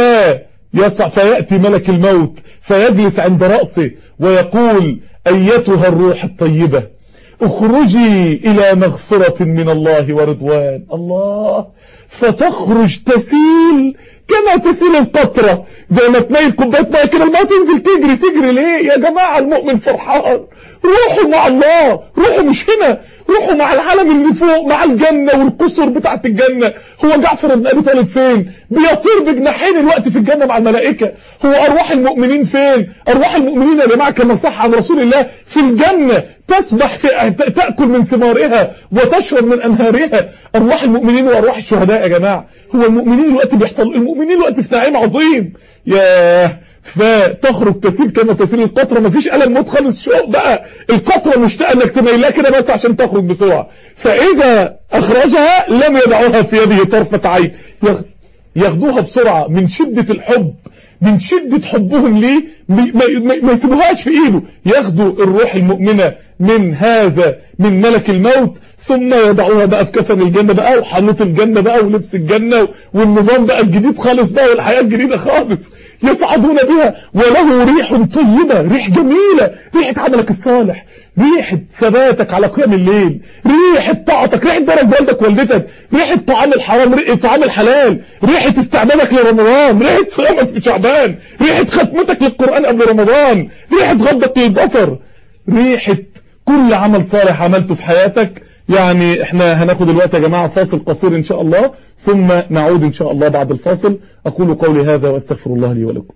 فياتي ملك الموت فيجلس عند راسه ويقول: ايتها الروح الطيبه اخرجي الى مغفره من الله ورضوان. الله، فتخرج تسيل كما تسيل القطرة، زي ما تنيل كوبايه ميه كده الماء تنزل تجري. ليه يا جماعه؟ المؤمن فرحان، روحوا مع الله، روحوا مش هنا، روحوا مع العالم اللي فوق، مع الجنه والقصر بتاعت الجنه. هو جعفر بن ابي طالب فين؟ بيطير بجناحين الوقت في الجنه مع الملائكه. هو ارواح المؤمنين فين؟ ارواح المؤمنين يا جماعه كما صح عن رسول الله في الجنه، تسبح تاكل من ثمارها وتشرب من انهارها. ارواح المؤمنين وارواح الشهداء يا جماعه. هو المؤمنين الوقت بيحصل، المؤمنين الوقت في نعيم عظيم. ياه، فتخرج تسيل كما تسيل القطره. مفيش ألم موت خالص، شوق بقى القطره مشتاقه انك تميلها كده بس عشان تخرج بسرعه. فاذا اخرجها لم يدعوها في يده طرفه عين، ياخدوها بسرعه من شده الحب، من شدة حبهم ليه ما يسيبوهاش في ايده. ياخدوا الروح المؤمنة من ملك الموت، ثم يضعوها بقى في كفن الجنة بقى وحنوط الجنة بقى ولبس الجنة والنظام بقى الجديد خالص بقى والحياة الجديدة خالص. يصعدون بها وله ريح طيبة، ريح جميلة، ريحة عملك الصالح، ريحة ثباتك على قيام الليل، ريحة طاعتك، ريحة بر والدك والدتك، ريحة طعام الحرام، ريحة طعام الحلال، ريحة استعدادك لرمضان، ريحة صيامك في شعبان، ريحة ختمتك للقرآن قبل رمضان، ريحة غضك للبصر، ريحة كل عمل صالح عملته في حياتك. يعني احنا هناخد الوقت يا جماعة فاصل قصير ان شاء الله، ثم نعود ان شاء الله بعد الفاصل. اقول قولي هذا واستغفر الله لي ولكم.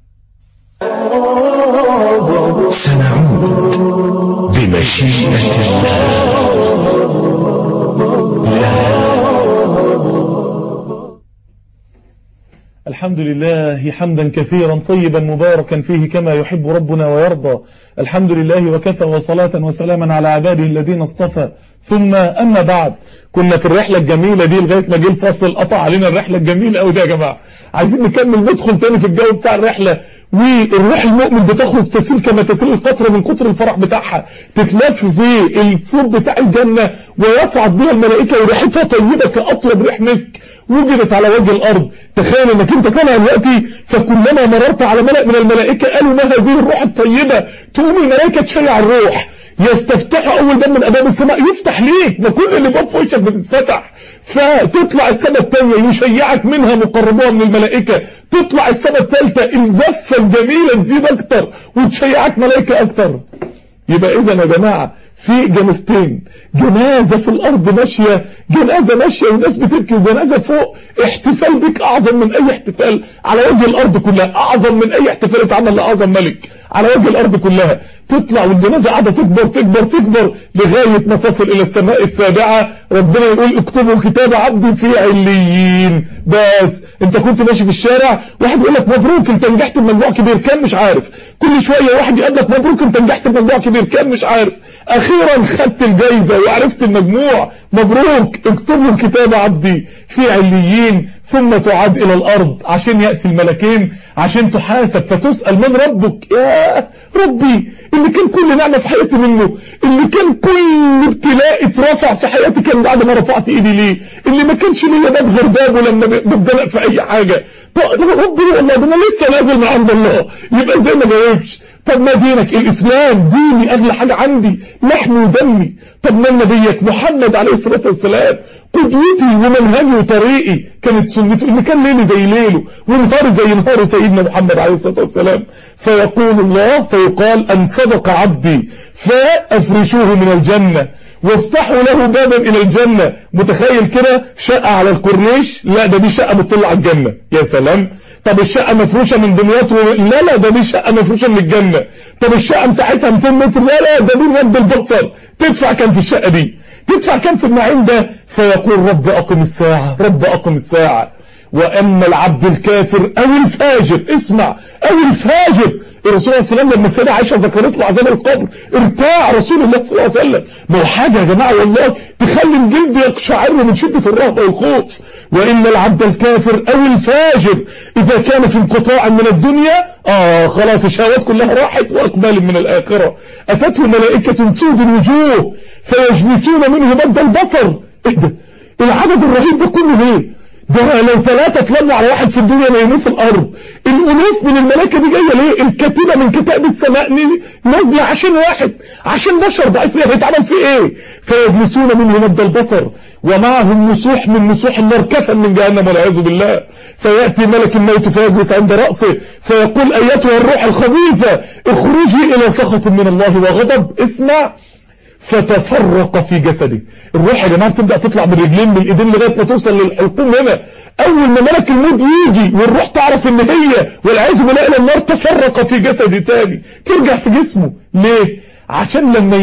سنعود بمشيئة الله. الحمد لله حمدا كثيرا طيبا مباركا فيه كما يحب ربنا ويرضى. الحمد لله وكفى وصلاة وسلاما على عباده الذين اصطفى. ثم أما بعد، كنا في الرحلة الجميلة دي لغاية ما جه الفصل قطع علينا الرحلة الجميلة قوي دي يا جماعة. عايزين نكمل ندخل تاني في الجو بتاع الرحلة، والروح المؤمن بتخرج تسيل كما تسيل القطرة من كتر الفرح بتاعها، تتلف في الصوت بتاع الجنة ويصعد بها الملائكة وريحتها طيبة كأطيب ريح مسك وجدت على وجه الأرض. تخيل انك انت كان دلوقتي فكلما مررت على ملأ من الملائكة قالوا ما هذه الروح الطيبة، تقوم الملائكة تشيع الروح، يستفتحوا اول باب من ابواب السماء يفتح ليك، ما كل اللي باب في وشك بتتفتح، فتطلع السماء الثانيه يشيعك منها مقربوها من الملائكه، تطلع السماء الثالثه الزفه الجميله تزيد اكتر وتشيعك ملائكه اكتر. يبقى اذا يا جماعه في جنازتين، جنازه في الارض ماشيه، جنازه ماشيه والناس بتبكي، وجنازه فوق احتفال بك اعظم من اي احتفال على وجه الارض كلها، اعظم من اي احتفال اتعمل لاعظم ملك على وجه الارض كلها. تطلع والجنازه قاعده تكبر تكبر تكبر لغايه ما تصل الى السماء السابعه. ربنا يقول اكتبوا كتاب عبدي في عليين. بس انت كنت ماشي في الشارع واحد يقول لك مبروك انت نجحت بمجموع كبير، كان مش عارف، كل شويه واحد يقول لك مبروك انت نجحت بمجموع كبير، كان مش عارف، اخيرا خدت الجايزه وعرفت المجموع، مبروك اكتبوا كتاب عبدي في عليين. ثم تعاد الى الارض عشان يأتي الملكين عشان تحاسب فتسأل من ربك. يا ربي اللي كان كل نعمة في حياتي منه، اللي كان كل ابتلاء اترفع في حياتي كان بعد ما رفعت ايدي ليه، اللي ما كانش ليا باب غير بابه لما بتزنق في اي حاجة. ربي والله ده انا لسه نازل من عند الله، يبقى زي ما جاوبش. طب ما دينك الاسلام ديني اغلى حاجة عندي، لحمي ودمي. طب ما نبيك محمد عليه الصلاة والسلام قدوتي ومنهجي وطريقي، كانت سنته اللي كان ليلي زي ليله ونهاري زي نهار سيدنا محمد عليه الصلاة والسلام. فيقول الله فيقال ان صدق عبدي فافرشوه من الجنة وافتحوا له بابا الى الجنة. متخيل كده شقة على الكورنيش؟ لا ده دي شقة بتطلع على الجنة. يا سلام. طب الشقة مفروشة من دمياط لا لا ده دي شقة مفروشة من الجنة. طب الشقة مساحتها 200 متر لا لا ده دي مد البصر. تدفع كام في الشقة دي؟ تدفع كام في النعيم ده؟ فيقول رب اقم الساعة رب اقم الساعة. واما العبد الكافر او الفاجر، اسمع، او الفاجر، الرسول صلى الله عليه وسلم لما السيدة عائشة ذكرت له عذاب القبر ارتاع رسول الله صلى الله عليه وسلم. ما هو حاجة يا جماعة والله تخلي الجلد يقشعر من شدة الرهبة والخوف. وان العبد الكافر او الفاجر اذا كان في انقطاع من الدنيا خلاص الشهوات كلها راحت واقبال من الاخرة، اتته ملائكة سود الوجوه فيجلسون منه مد البصر. ايه ده العدد الرهيب ده كله ليه؟ ده لو 3 اتلموا على واحد في الدنيا نايمين في الارض. الالوف من الملائكه دي جايه ليه؟ الكتيبه من كتاب السماء نازله عشان واحد، عشان بشر ضعيف هيتعمل فيه ايه؟ فيجلسون منه مد البصر ومعهم مسوح من مسوح النار كفن من جهنم والعياذ بالله. فياتي ملك الموت فيجلس عند راسه فيقول ايتها الروح الخبيثه اخرجي الى سخط من الله وغضب. اسمع، فتفرق في جسده. الروح يا جماعه تبدا تطلع من الرجلين من الايدين لغايه ما توصل للحلقوم هنا. اول ما ملك الموت يجي والروح تعرف ان هي والعياذ بالله الى النار، تفرق في جسده تاني، ترجع في جسمه. ليه؟ عشان لما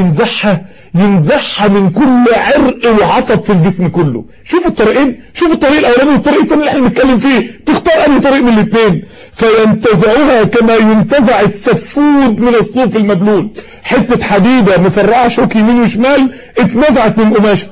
ينزحها من كل عرق وعصب في الجسم كله. شوف الطريقين، شوف الطريق الاولاني والطريق الثاني اللي احنا بنتكلم فيه، تختار انهي طريق من الاثنين. فينتزعها كما ينتزع السفود من الصوف المبلول. حته حديده مفرعه شوك يمين وشمال اتنزعت من قماش،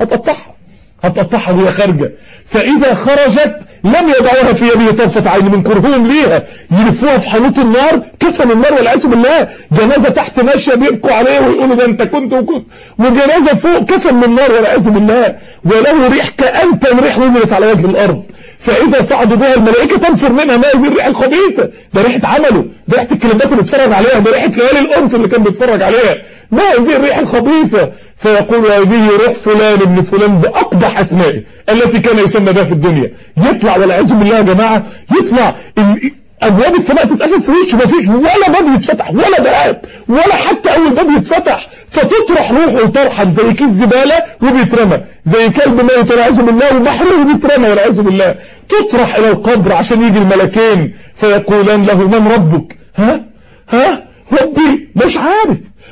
هتقطعها وهي خارجه. فاذا خرجت لم يدعوها في يده طرفة عين من كرههم ليها، يلفوها في حانوت النار كفن النار والعياذ بالله. جنازه تحت ماشيه بيبكوا عليه ويقولوا ده انت كنت وكنت، وجنازه فوق كفن من النار والعياذ بالله، وله ريح كأنتن ريح نزلت على وجه الارض. فاذا صعدوا بها الملائكه تنفر منها ما هذه الريح الخبيثه. ده ريحه عمله، ده ريحه الكلمات اللي بيتفرج عليها، ده ريحه ليالي الانس اللي كان بيتفرج عليها، ما هذه الريح الخبيثه. فيقول هذه روح فلان ابن فلان باقبح اسمائه التي كان يسمى بها في الدنيا. يطلع والعياذ بالله يا جماعه، يطلع ابواب السماء تتقفل في وشه، مفيش ولا باب يتفتح ولا باب ولا حتى اول باب يتفتح. فتطرح روحه طرحا زي كيس زباله وبيترمى، زي كلب ميت والعياذ بالله ومحروق وبيترمى والعياذ بالله. تطرح الى القبر عشان يجي الملكين فيقولان له من ربك؟ ها ربي مش عارف.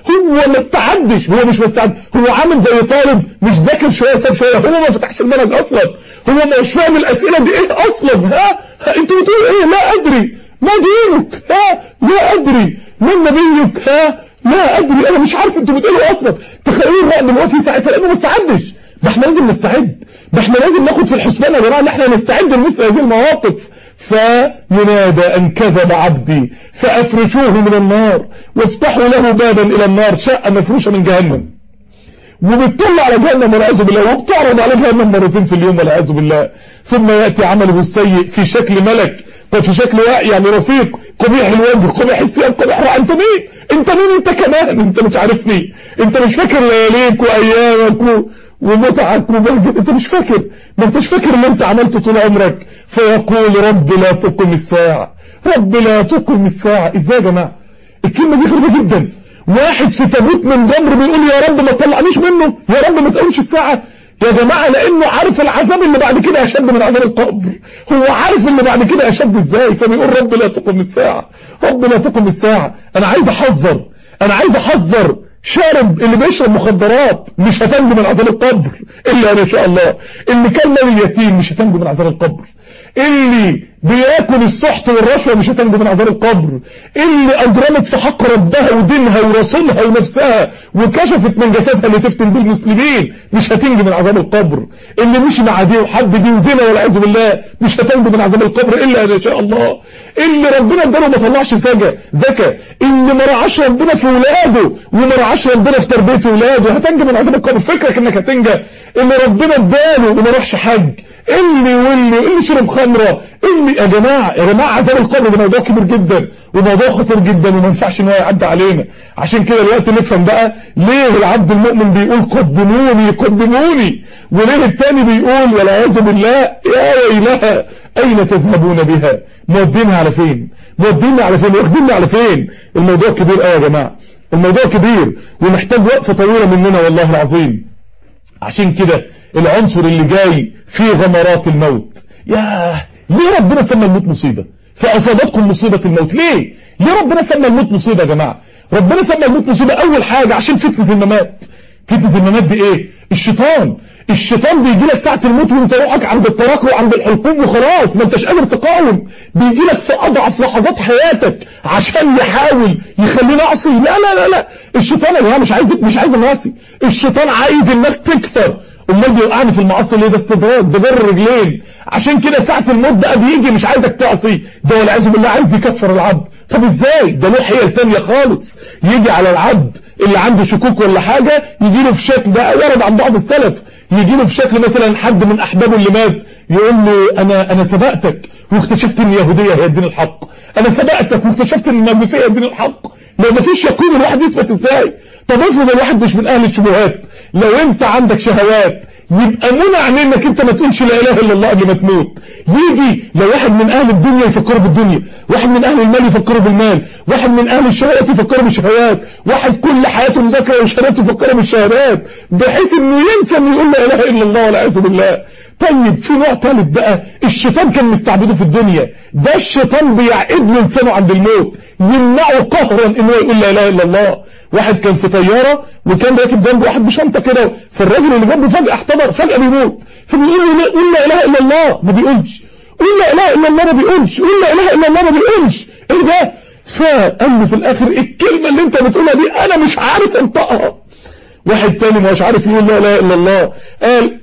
هو ما استعدش، هو مش مستعد، هو عامل زي طالب مش ذاكر شويه ساب شويه، هو ما فتحش المنهج اصلا، هو مش فاهم الاسئله دي ايه اصلا. انتوا بتقولوا ايه؟ لا ادري. ما دينك؟ لا ادري. من نبيك؟ لا ادري. انا مش عارف انتوا بتقولوا اصلا. تخيلوا الرعب اللي هو فيه ساعتها لانه ما استعدش. ده احنا لازم نستعد، ده احنا لازم ناخد في الحسبان يا جماعه ان احنا نستعد لمثل هذه المواقف. فينادى ان كذب عبدي فافرشوه من النار وافتحوا له بابا الى النار، شقه مفروشه من جهنم، وبتطل على جهنم والعياذ بالله، وبتعرض على جهنم مرتين في اليوم والعياذ بالله. ثم ياتي عمله السيء في شكل ملك، في شكل يعني رفيق قبيح الوجه قبيح الثياب قبيح الرأي. انت مين؟ انت مين؟ انت كمان انت مش عارفني؟ انت مش فاكر لياليك وايامك ومتعك وبهجت؟ انت مش فاكر؟ ما انتش فاكر اللي انت عملته طول عمرك. فيقول رب لا تقم الساعة، رب لا تقم الساعة. ازاي يا جماعة؟ الكلمة دي غريبة جدا. واحد في تابوت من جمر بيقول يا رب ما تطلعنيش منه، يا رب ما تقومش الساعة. يا جماعة لانه عارف العذاب اللي بعد كده اشد من عذاب القبر، هو عارف اللي بعد كده اشد ازاي، فبيقول رب لا تقم الساعة، رب لا تقم الساعة. انا عايز احذر شارب اللي بيشرب مخدرات مش هتنجو من عذاب القبر الا ان شاء الله، اللي كان مال اليتيم مش هتنجو من عذاب القبر، اللي بياكل السحت والرشوه مش هتنجو من عذاب القبر، اللي اجرمت في حق ربها ودينها ورسولها ونفسها وكشفت من جسدها اللي تفتن بالمسلمين مش هتنجو من عذاب القبر، اللي مشي مع دي وحد دي وزنا والعياذ بالله مش هتنجو من عذاب القبر الا ان شاء الله، اللي ربنا اداله ما طلعش زكاه، اللي ما رعاش ربنا في ولاده وما رعاش ربنا في تربيه ولاده هتنجو من عذاب القبر. فكرك انك هتنجو؟ اللي ربنا اداله وما راحش حج، اللي شرب خمره، يا جماعه عذاب القبر ده موضوع كبير جدا وموضوع خطير جدا وما ينفعش ان هو يعدي علينا. عشان كده دلوقتي نفهم بقى ليه العبد المؤمن بيقول قدموني، وليه التاني بيقول والعياذ بالله يا ويلها اين تذهبون بها؟ مودينها على فين؟ واخديننا على فين؟ الموضوع كبير قوي يا جماعه، الموضوع كبير ومحتاج وقفه طويله مننا والله العظيم. عشان كده العنصر اللي جاي فيه غمرات الموت. ليه ربنا سمى الموت مصيبة؟ فأصابتكم مصيبة الموت. ليه ربنا سمى الموت مصيبة يا جماعة؟ ربنا سمى الموت مصيبة أول حاجة عشان فتنة الممات. فتنة الممات دي ايه؟ الشيطان بيجي لك ساعة الموت وانت روحك عند التراكم وعند الحلقوم وخلاص ما انتش قادر تقاوم، بيجي لك في اضعف لحظات حياتك عشان يحاول يخلينا اعصي. لا الشيطان يا جماعه مش عايز الناس، الشيطان عايز الناس تكسر. امال بيوقعني في المعاصي ليه؟ ده استدراج، ده جر رجلين. عشان كده ساعة الموت بقى بيجي مش عايزك تعصي، ده والعياذ بالله عايز يكفر العبد. طب ازاي؟ ده له حيل ثانيه خالص. يجي على العبد اللي عنده شكوك ولا حاجة يجي له في شكل، ده ورد عن بعض السلف، يجي له في شكل مثلا حد من احبابه اللي مات يقول له انا سبقتك واكتشفت ان اليهوديه هي الدين الحق، انا سبقتك واكتشفت ان المجوسيه هي الدين الحق. لو مفيش يقين الواحد يثبت ازاي؟ طب افرض الواحد مش من اهل الشبهات، لو انت عندك شهوات يبقى منع منك انت ما تقولش لا اله الا الله قبل ما تموت. يجي لو واحد من اهل الدنيا يفكره بالدنيا، واحد من اهل المال يفكره بالمال، واحد من اهل الشهوات يفكره بالشهوات، واحد كل حياته مذاكره وشهادات يفكره بالشهادات، بحيث انه ينسى انه يقول لا اله الا الله والعياذ بالله. طيب في نوع ثالث بقى الشيطان كان مستعبده في الدنيا، ده الشيطان بيعقد له لسانه عند الموت يمنعه قهرا انه يقول لا اله الا الله. واحد كان في طياره وكان راكب جنبه واحد بشنطه كده، فالراجل اللي جنبه فجاه احتضر، فجاه بيموت، فبيقول له قول لا اله الا الله، ما بيقولش. قول لا اله الا الله، ما بيقولش. قول لا اله الا الله، ما بيقولش. ايه ده؟ فقال له في الاخر الكلمه اللي انت بتقولها دي انا مش عارف انطقها. واحد تاني مش عارف يقول لا اله الا الله، قال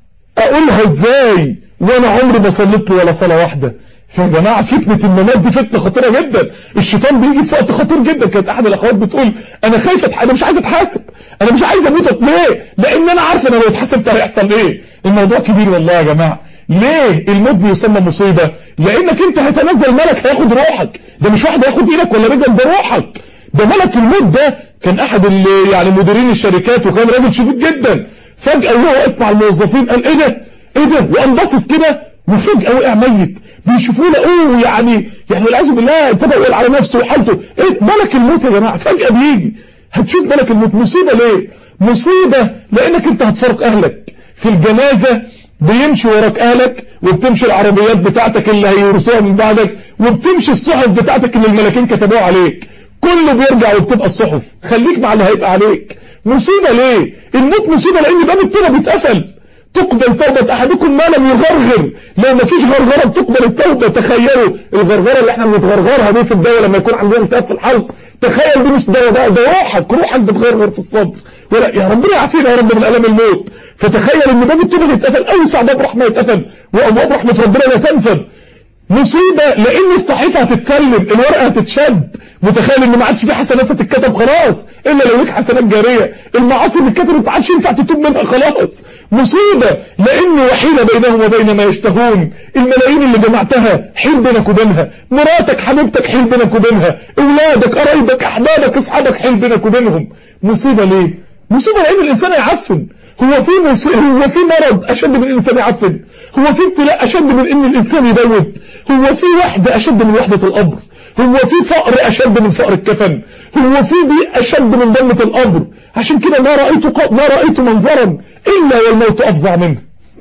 اقولها ازاي وانا عمري ما صليت ولا صلاه واحده. فيا جماعه فتنه الممات دي فتنه خطيره جدا، الشيطان بيجي في وقت خطير جدا. كانت احد الاخوات بتقول انا خايفه، انا مش عايزه اتحاسب، انا مش عايزه اموت. ليه؟ لان انا عارفه انا لو اتحاسبت هيحصل ايه. الموضوع كبير والله يا جماعه. ليه الموت بيسمى مصيبه؟ لانك انت هيتنزل ملك هياخد روحك، ده مش واحد هياخد ايدك ولا رجلك، ده روحك، ده ملك الموت. ده كان احد اللي مديرين الشركات وكان راجل شديد جدا، فجاه وهو واقف مع الموظفين قال ايه ده وقام باصص كده وفجأة وقع ميت. بيشوفوه لقوه يعني والعياذ بالله ابتدى يقول على نفسه وحالته. ايه ملك الموت يا جماعه؟ فجأة بيجي هتشوف ملك الموت. مصيبه ليه؟ مصيبه لانك انت هتفارق اهلك في الجنازه، بيمشي وراك اهلك، وبتمشي العربيات بتاعتك اللي هيورثوها من بعدك، وبتمشي الصحف بتاعتك اللي الملاكين كتبوها عليك. كله بيرجع وبتبقى الصحف. خليك مع اللي هيبقى عليك. مصيبة ليه؟ الموت مصيبة لان باب التوبة بيتقفل. تقبل توبة احدكم ما لم يغرغر. لو ما فيش غرغرة بتقبل التوبة. تخيلوا الغرغرة اللي احنا بنتغرغرها دي في الدواء لما يكون عندنا التهاب في الحلق، تخيل دي مش دواء بقى، ده روحك بتغرغر في الصدر. ولا يا ربنا يعافينا يا رب من الم الموت. فتخيل ان باب التوبة يتقفل، اوسع باب رحمة يتقفل، وابواب رحمة ربنا لا تنفذ. مصيبة لان الصحيفة هتتسلم، الورقة هتتشد. متخيل ان ما عادش في حسنات هتتكتب خلاص الا لو ليك حسنات جارية. المعاصي اللي اتكتبت ما عادش ينفع تتوب منها خلاص. مصيبة لان وحيدة بينهم وبين ما يشتهون. الملايين اللي جمعتها حيل بينك وبينها، مراتك حبيبتك حيل بينك وبينها، اولادك قرايبك احبابك اصحابك حيل بينك وبينهم. مصيبة ليه؟ مصيبة لان الانسان يعفن. هو في مرض اشد من الانسان يعفن؟ هو في ابتلاء اشد من ان الانسان يدود؟ هو في وحدة اشد من وحدة القبر؟ هو في فقر اشد من فقر الكفن؟ هو في ضيق اشد من ضلمة القبر؟ عشان كده ما رأيت منظرا الا والموت افظع منه.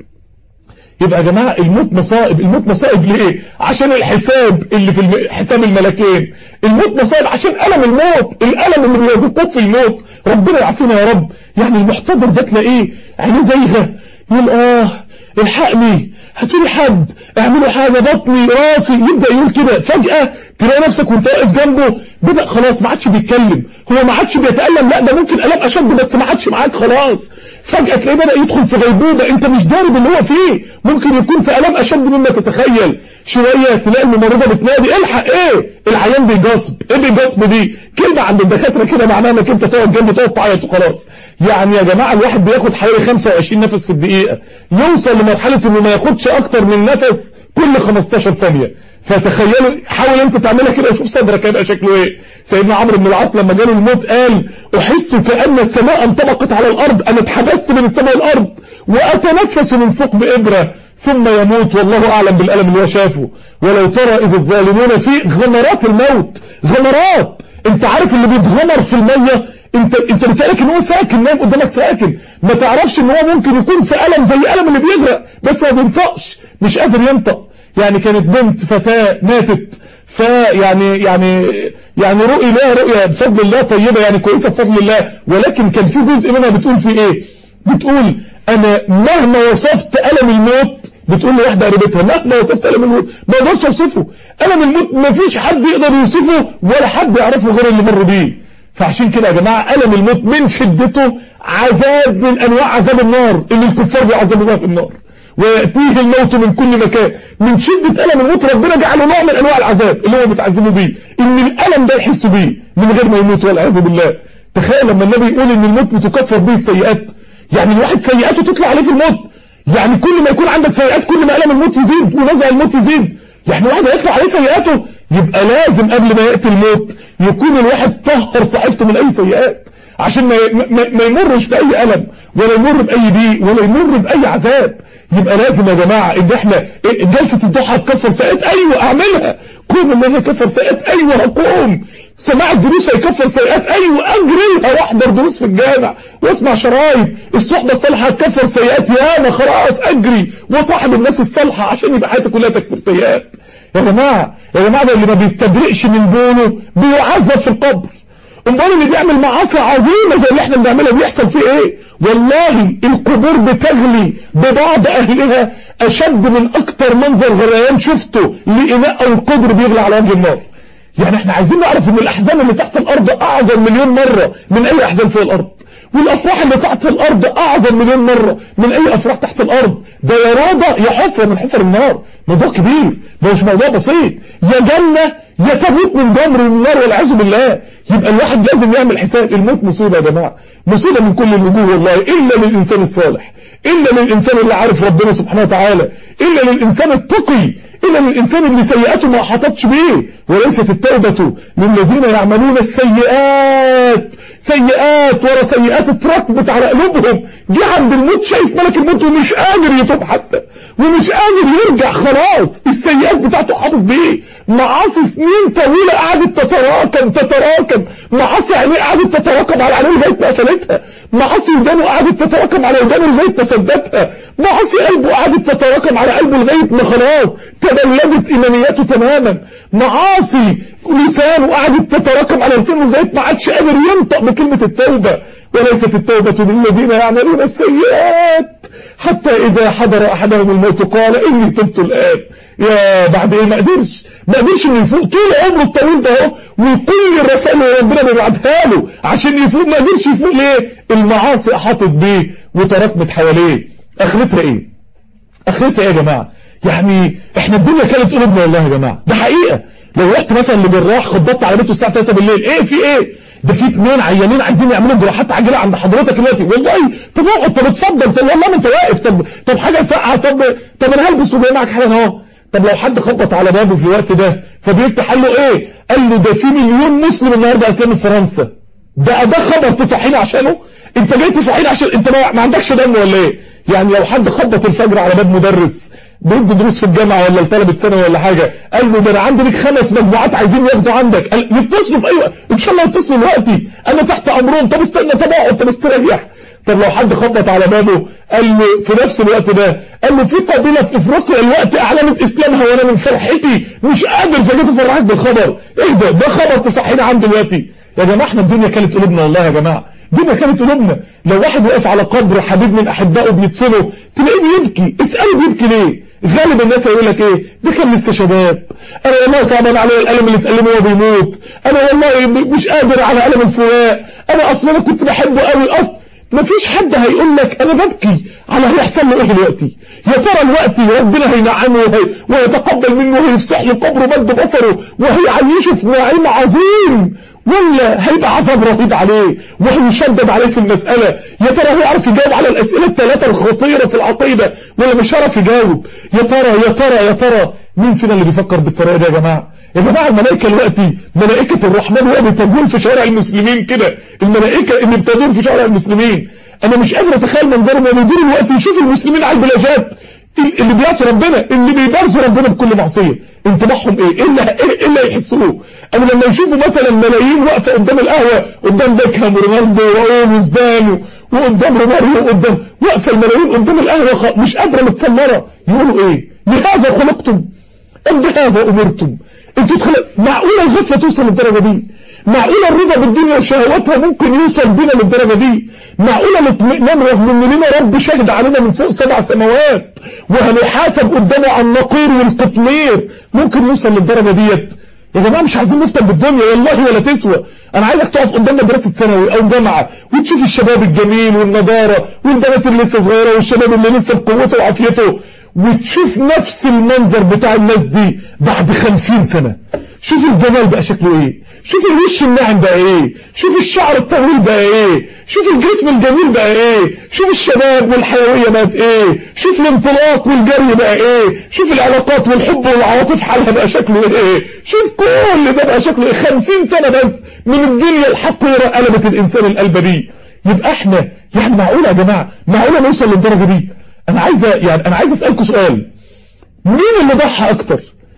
يبقى يا جماعة الموت مصائب. الموت مصائب ليه؟ عشان الحساب اللي في حساب الملكين. الموت مصائب عشان ألم الموت، الألم اللي بيذوقوه في الموت. ربنا يعافينا يا رب. يعني المحتضر ده تلاقيه عينيه زيغة، يقول الحقني، هاتولي حد، اعملوا حاجة، بطني، راسي، يبدأ يقول كده. فجأة تلاقي نفسك وانت واقف جنبه بدأ خلاص ما عادش بيتكلم، هو ما عادش بيتألم، لا ده ممكن ألم أشد بس ما عادش معاك خلاص. فجأة تلاقيه بدأ يدخل في غيبوبة، انت مش داري باللي هو فيه، ممكن يكون في ألم أشد مما تتخيل. شوية تلاقي الممرضة بتنادي الحق، ايه العيان بيجاصب. ايه بيجاصب دي؟ كلمة عند الدكاترة كده معناها انك انت تقعد جنبه تقعد تعيط وخلاص. يعني يا جماعة الواحد بياخد حوالي 25 نفس في الدقيقة، يوصل لمرحلة انه ما ياخدش اكتر من نفس كل 15 ثانية. فتخيلوا، حاول انت تعملها كده وشوف صدرك هيبقى شكله ايه. سيدنا عمرو بن العاص لما جاله الموت قال احس كأن السماء انطبقت على الارض، انا اتحبست من السماء والارض واتنفس من ثقب ابرة ثم يموت والله اعلم بالالم اللي هو شافه. ولو ترى اذ الظالمون في غمرات الموت. غمرات، انت عارف اللي بيتغمر في المية، انت بتقلك ان هو ساكن نايم قدامك ساكن، ما تعرفش ان هو ممكن يكون في ألم زي ألم اللي بيغرق بس ما بينطقش، مش قادر ينطق. يعني كانت بنت فتاة ماتت، يعني رؤي لها رؤية بفضل الله طيبة، يعني كويسة بفضل الله، ولكن كان في جزء منها بتقول في ايه؟ بتقول انا مهما وصفت ألم الموت، بتقول لواحدة قريبتها مهما وصفت ألم الموت ما اقدرش اوصفه. ألم الموت ما فيش حد يقدر يوصفه ولا حد يعرفه غير اللي مر بيه. فعشان كده يا جماعة ألم الموت من شدته عذاب من انواع عذاب النار اللي الكفار بيعذبوا بها في النار، ويأتيه الموت من كل مكان. من شدة ألم الموت ربنا جعله نوع من انواع العذاب اللي هو بيتعذبوا بيه، ان الألم ده يحسوا بيه من غير ما يموت والعياذ بالله. تخيل لما النبي يقول ان الموت بتكفر به السيئات، يعني الواحد سيئاته تطلع عليه في الموت، يعني كل ما يكون عندك سيئات كل ما ألم الموت يزيد ونزع الموت يزيد. يعني الواحد هيطلع عليه سيئاته، يبقى لازم قبل ما يأتي الموت يكون الواحد طهر صحيفته من اي سيئات عشان ما يمرش بأي ألم ولا يمر بأي ضيق ولا يمر بأي عذاب. يبقى لازم يا جماعة ان احنا جلسة الضحى تكفر سيئات، ايوه اعملها. قوم اللي يكفر سيئات، ايوه هقوم. سماع الدروس هيكفر سيئات، ايوه اجريها واحضر دروس في الجامع واسمع شرايط. الصحبة الصالحة هتكفر سيئات، ياما خلاص اجري وصاحب الناس الصالحة عشان يبقى حياتك كلها تكفر سيئات. يا جماعة ده اللي ما بيستبرئش من بونه بيعذب في القبر. امال اللي بيعمل معاصي عظيمة زي اللي احنا بنعملها بيحصل فيه ايه؟ والله القبور بتغلي ببعض اهلها اشد من اكتر منظر غليان شفته لإناء او القدر بيغلى على وجه النار. يعني احنا عايزين نعرف ان الاحزان اللي تحت الارض اعظم مليون مرة من اي احزان فوق الارض، والافراح اللي تحت الارض اعظم مليون مرة من اي افراح تحت الارض. ده يا رابع يا حفرة من حفر النار، موضوع كبير، مش موضوع بسيط. يا جنة يا تموت من جمر النار والعياذ بالله. يبقى الواحد لازم يعمل حساب. الموت مصيبة يا جماعة، مصيبة من كل الوجوه والله، الا للانسان الصالح، الا للانسان اللي عارف ربنا سبحانه وتعالى، الا للانسان التقي، الا للانسان اللي سيئاته ما احاطتش بيه. وليست التوبة للذين يعملون السيئات، سيئات ورا سيئات اتركبت على قلوبهم. جه عند الموت شايف ملك الموت ومش قادر يتوب حتى، ومش قادر يرجع خلاص، السيئات بتاعته حاطط بيه. معاصي سنين طويلة قعدت تتراكم، معاصي عينيه قعدت تتراكم على عينيه لغاية ما قفلتها، معاصي ودانه قعدت تتراكم على ودانه لغاية ما سدتها، معاصي قلبه قعدت تتراكم على قلبه لغاية ما خلاص تبلدت ايمانياته تماما، معاصي لسانه وقعدت تتراكم على لسانه لغايه ما عادش قادر ينطق بكلمه التوبه. وليست التوبه للذين يعملون السيئات حتى اذا حضر احدهم الموت قال اني تبت الان. يا بعد ايه؟ ما قدرش انه يفوق طول عمره الطويل ده اهو، وكل الرسائل اللي ربنا بيبعتها له عشان يفوق ما قدرش يفوق. ليه؟ المعاصي احاطت بيه وتراكمت حواليه. اخرتها ايه؟ اخرتها ايه يا جماعه؟ يعني احنا الدنيا كانت قلوبنا والله يا جماعه، ده حقيقه. لو رحت مثلا لجراح خبطت على بيته الساعه 3 بالليل، ايه في ايه؟ ده في 2 عيانين عايزين يعملوا جراحات عاجله عند حضرتك دلوقتي، والله طب اقعد، طب اتفضل، طب والله ما انت واقف، طب حاجه ساقعه، طب انا هلبس وجاي معاك حالا اهو. طب لو حد خبط على بابه في الوقت ده فبيفتح قال له ايه؟ قال له ده في مليون مسلم النهارده اسلموا في فرنسا. ده خبر تصحيني عشانه؟ انت جاي تصحيني عشان انت ما عندكش دم ولا ايه؟ يعني لو حد خبط الفجر على باب مدرس بيدي دروس في الجامعه ولا لطلبه ثانوي ولا حاجه، قال له ده انا عندي ليك 5 مجموعات عايزين ياخدوا عندك، قال يتصلوا في اي وقت، ان شاء الله يتصلوا دلوقتي، انا تحت امرهم، طب استنى، طب اقعد، طب استريح. طب لو حد خبط على بابه قال له في نفس الوقت ده، قال له في قبيله في افريقيا الوقت اعلنت اسلامها وانا من فرحتي مش قادر، فجيت افرحك بالخبر، ايه ده خبر تصحينا عندي دلوقتي. يا جماعه احنا الدنيا كانت قلوبنا والله يا جماعه، الدنيا كانت قلوبنا. لو واحد واقف على قبر حبيب من احبائه بيدفنه تلاقيه بيبكي، اساله بيبكي ليه؟ غالب الناس هيقول لك ايه؟ ده كان لسه شباب، انا والله صعبان عليه الالم اللي اتألمه وهو بيموت، انا والله مش قادر على الم الفراق، انا اصلا انا كنت بحبه قوي. مفيش حد هيقول لك انا ببكي على هيحصل له ايه دلوقتي. يا ترى الوقت ربنا هينعمه ويتقبل منه ويفسح له قبره مد بصره وهيعيشه في نعيم عظيم، ولا هيبقى عذاب رهيب عليه وهيشدد عليه في المسألة؟ يا ترى هيعرف يجاوب على الأسئلة ال3 الخطيرة في العقيدة ولا مش هيعرف يجاوب؟ يا ترى مين فينا اللي بيفكر بالطريقة دي يا جماعة؟ يا جماعة الملائكة دلوقتي ملائكة الرحمن وهي بتدور في شوارع المسلمين كده، الملائكة اللي بتدور في شوارع المسلمين، انا مش قادر اتخيل منظرهم وهم بيدوروا دلوقتي يشوفوا المسلمين على البلاجات اللي بيعصوا ربنا، اللي بيبارزوا ربنا بكل معصيه، انطباعهم ايه اللي يحسوه؟ انا لما يشوفوا مثلا ملايين واقفه قدام القهوه قدام بيكهام ورونالدو وراؤول وزدان وقدام روماريو وقدام واقفه الملايين قدام القهوه مش قادره متسمره، يقولوا ايه؟ لهذا خلقتم ام بهذا امرتم؟ انتوا معقوله الغفله توصل للدرجه دي؟ معقوله الرضا بالدنيا وشهواتها ممكن يوصل بينا للدرجه دي؟ معقوله الاطمئنان رغم ان لنا رب شهد علينا من فوق 7 سماوات وهنحاسب قدامه على النقير والقطمير ممكن نوصل للدرجه ديت؟ يا جماعه مش عايزين نفضل بالدنيا والله ولا تسوى. انا عايزك تقف قدام مدرسه ثانوي او جامعه وتشوف الشباب الجميل والنضاره والبنات اللي لسه صغيره والشباب اللي لسه بقوته وعافيته، وتشوف نفس المنظر بتاع الناس دي بعد 50 سنة. شوف الجمال بقى شكله ايه، شوف الوش الناعم بقى ايه، شوف الشعر الطويل بقى ايه، شوف الجسم الجميل بقى ايه، شوف الشباب والحيوية بقت ايه، شوف الانطلاق والجري بقى ايه، شوف العلاقات والحب والعواطف حالها بقى شكله ايه، شوف كل ده بقى شكله ايه. 50 سنة بس من الدنيا الحقيرة قلبت الانسان القلبة دي. يبقى احنا يعني معقولة يا جماعة، معقولة نوصل للدرجة دي؟ انا عايز اسألكوا سؤال، مين اللي ضحى اكتر؟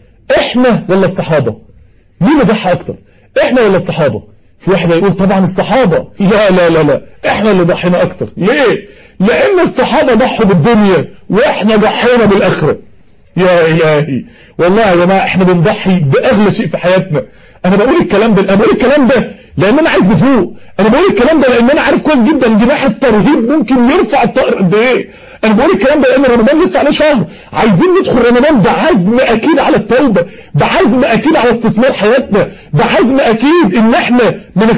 احنا ولا الصحابة؟ مين اللي ضحى اكتر؟ احنا ولا الصحابة؟ في واحد يقول طبعا الصحابة. لا احنا اللي ضحينا اكتر. ليه؟ لان الصحابة ضحوا بالدنيا واحنا ضحينا بالاخرة. يا الهي والله يا جماعة احنا بنضحي باغلى شيء في حياتنا. انا بقول الكلام ده لان انا عايز بفوق، انا بقول الكلام ده لان انا عارف كويس جدا جناح الترهيب ممكن يرفع الطائر قد ايه. انا بقول الكلام ده لان رمضان لسه عليه شهر، عايزين ندخل رمضان بعزم اكيد على التوبه، بعزم اكيد على استثمار حياتنا، بعزم اكيد ان احنا ما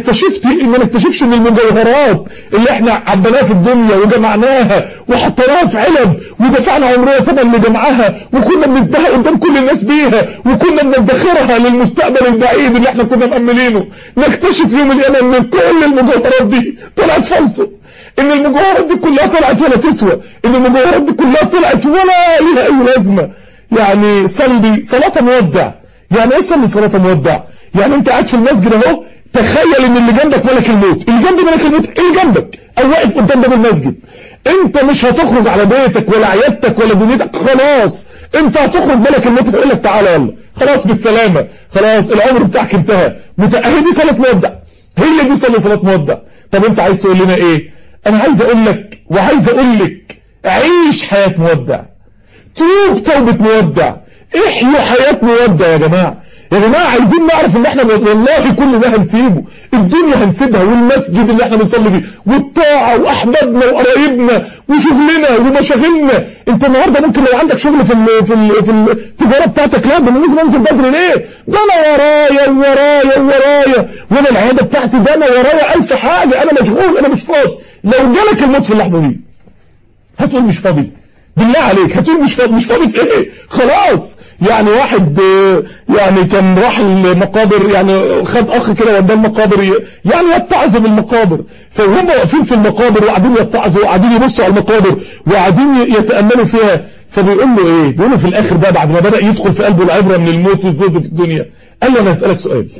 نكتشفش ان المجوهرات اللي احنا عبناها في الدنيا وجمعناها وحطيناها في علب ودفعنا عمرنا ثمن لجمعها وكنا بنديها قدام كل الناس بيها وكنا بندخرها للمستقبل البعيد اللي احنا كنا مأملينه، نكتشف يوم القيامه ان كل المجوهرات دي طلعت فالصه، ان المجوهرات دي كلها طلعت ولا تسوى، ان المجوهرات دي كلها طلعت ولا لها اي لازمه. يعني صلي صلاه مودع. يعني ايه صلي صلاه مودع؟ يعني انت قاعد في المسجد اهو، تخيل ان اللي جنبك ملك الموت، اللي جنب ملك الموت اللي جنبك او واقف قدام باب المسجد، انت مش هتخرج على بيتك ولا عيادتك ولا دنيتك، خلاص انت هتخرج ملك الموت يقول لك تعالى يلا خلاص بالسلامه، خلاص العمر بتاعك انتهى. هي دي صلاه مودع، هي دي صلاه مودع. طب انت عايز تقول لنا ايه؟ انا عايز اقول لك وعايز اقول لك عيش حياة مودع، توب توبة مودع، احيوا حياة مودع يا جماعة. يا جماعه عايزين نعرف ان احنا والله كل ده هنسيبه، الدنيا هنسيبها، والمسجد اللي احنا بنصلي فيه والطاعه واحبابنا وقرايبنا وشغلنا ومشاغلنا. انت النهارده ممكن لو عندك شغل في التجاره بتاعتك، لا ده انا لازم انزل بدري ليه؟ ده انا ورايا ورايا ورايا، وانا العياده بتاعتي ده انا ورايا 1000 حاجه، انا مشغول، انا مش فاضي. لو جالك الموت في اللحظه دي هتقول مش فاضي؟ بالله عليك هتقول مش فاضي؟ مش فاضي في ايه؟ خلاص. يعني واحد يعني كان راح المقابر، يعني خد اخ كده وداه المقابر يعني يتعظ بالمقابر، فهم واقفين في المقابر وقاعدين يتعظوا وقاعدين يبصوا على المقابر وقاعدين يتاملوا فيها، فبيقول له ايه؟ بيقول له في الاخر بقى بعد ما بدا يدخل في قلبه العبره من الموت والزهد في الدنيا، قال له انا اسالك سؤال،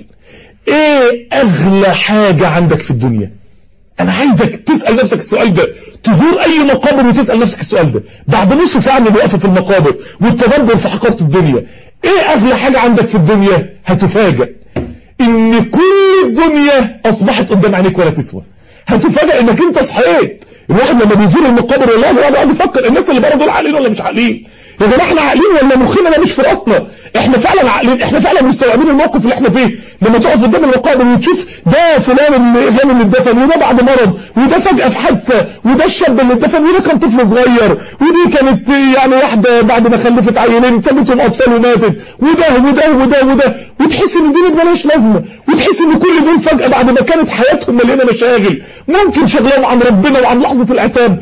ايه اغلى حاجه عندك في الدنيا؟ انا عايزك تسأل نفسك السؤال ده، تزور اي مقابر وتسأل نفسك السؤال ده بعد نص ساعة من الوقفة في المقابر والتدبر في حقيقة الدنيا. ايه اغلى حاجة عندك في الدنيا؟ هتفاجأ ان كل الدنيا اصبحت قدام عينيك ولا تسوى. هتفاجأ انك انت صحيت. الواحد لما بيزور المقابر والله هو قاعد يفكر الناس اللي بره دول عاقلين ولا مش عاقلين؟ يا جماعه احنا عاقلين ولا مخنا ده مش في راسنا؟ احنا فعلا عاقلين؟ احنا فعلا مستوعبين الموقف اللي احنا فيه لما تقف قدام المقابر وتشوف ده فلان اللي اتدفن، وده بعد مرض، وده فجأة في حادثه، وده الشاب اللي اتدفن، وده كان طفل صغير، ودي كانت يعني واحده بعد ما خلفت عيلين سابتهم اطفال وماتت، وده وده وده وده، وتحس ان الدنيا مالهاش لازمه، وتحس ان كل دول فجأة بعد ما كانت حياتهم مليانه مشاغل ممكن شغلهم عن ربنا وعن لحظه العتاب،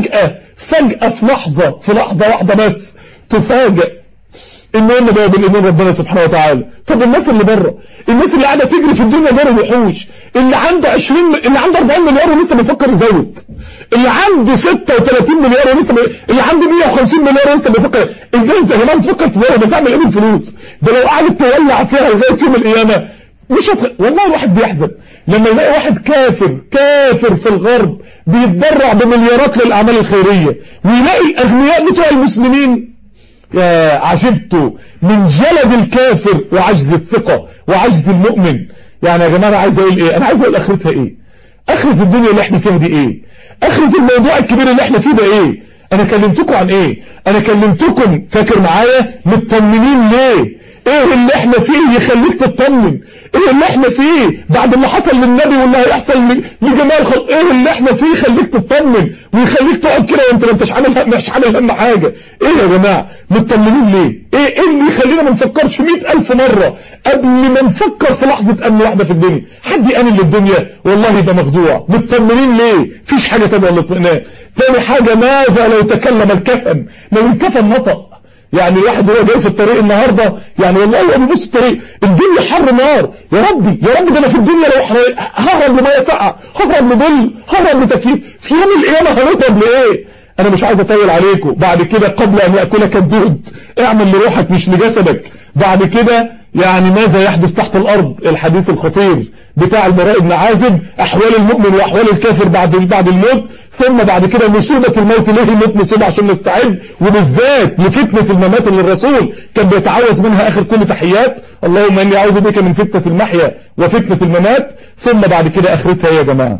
فجأة في لحظه واحده بس تفاجئ ان هم بقوا بالايمان ربنا سبحانه وتعالى. طب الناس اللي بره، الناس اللي قاعده تجري في الدنيا دار الوحوش، اللي عنده 20 اللي عنده 40 مليار ولسه بيفكر يزود، اللي عنده 36 مليار ولسه اللي عنده 150 مليار ولسه بيفكر ازاي انت يا جماعه تفكر تزود؟ بتعمل ايه بالفلوس؟ ده لو قعدت تولع فيها لغايه يوم القيامه مش والله الواحد بيحزن لما يلاقي واحد كافر في الغرب بيتبرع بمليارات للاعمال الخيريه، ويلاقي الاغنياء بتوع المسلمين يا عجبت من جلد الكافر وعجز الثقة وعجز المؤمن. يعني يا جماعة انا عايز اقول ايه؟ انا عايز اقول اخرتها ايه؟ اخرة الدنيا اللي احنا فيها دي ايه؟ اخرة الموضوع الكبير اللي احنا فيه ده ايه؟ انا كلمتكم عن ايه؟ انا كلمتكم فاكر معايا مطمنين ليه؟ ايه اللي احنا فيه يخليك تطمن؟ ايه اللي احنا فيه بعد اللي حصل للنبي واللي هيحصل لجميع الخلق؟ ايه اللي احنا فيه يخليك تطمن ويخليك تقعد كده وانت ما انتش عامل هم حاجه؟ ايه يا جماعه مطمنين ليه؟ ايه اللي يخلينا ما نفكرش 100,000 مره قبل ما نفكر في لحظه امن واحده في الدنيا؟ حد يامن للدنيا والله يبقى مخدوع. مطمنين ليه؟ مفيش حاجه تانيه الا الاطمئنان. تاني حاجه ماذا لو تكلم الكفن؟ لو الكفن نطق. يعني الواحد وهو جاي في الطريق النهارده يعني والله هو بيبص الطريق الدنيا حر نار، يا ربي يا رب ده انا في الدنيا لو ههرب لميه ساقعه، ههرب لظل، ههرب لتكييف، في يوم القيامه هنهرب لايه؟ انا مش عايز اطول عليكم. بعد كده قبل ان ياكلك الدود اعمل لروحك مش لجسدك. بعد كده يعني ماذا يحدث تحت الارض؟ الحديث الخطير بتاع البراء بن عازب، احوال المؤمن واحوال الكافر بعد الموت، ثم بعد كده مصيبة الموت. ليه الموت مصيبة؟ عشان نستعد، وبالذات لفتنة الممات اللي الرسول كان بيتعوذ منها اخر كل تحيات، اللهم اني اعوذ بك من فتنة المحيا وفتنة الممات. ثم بعد كده اخرتها يا جماعة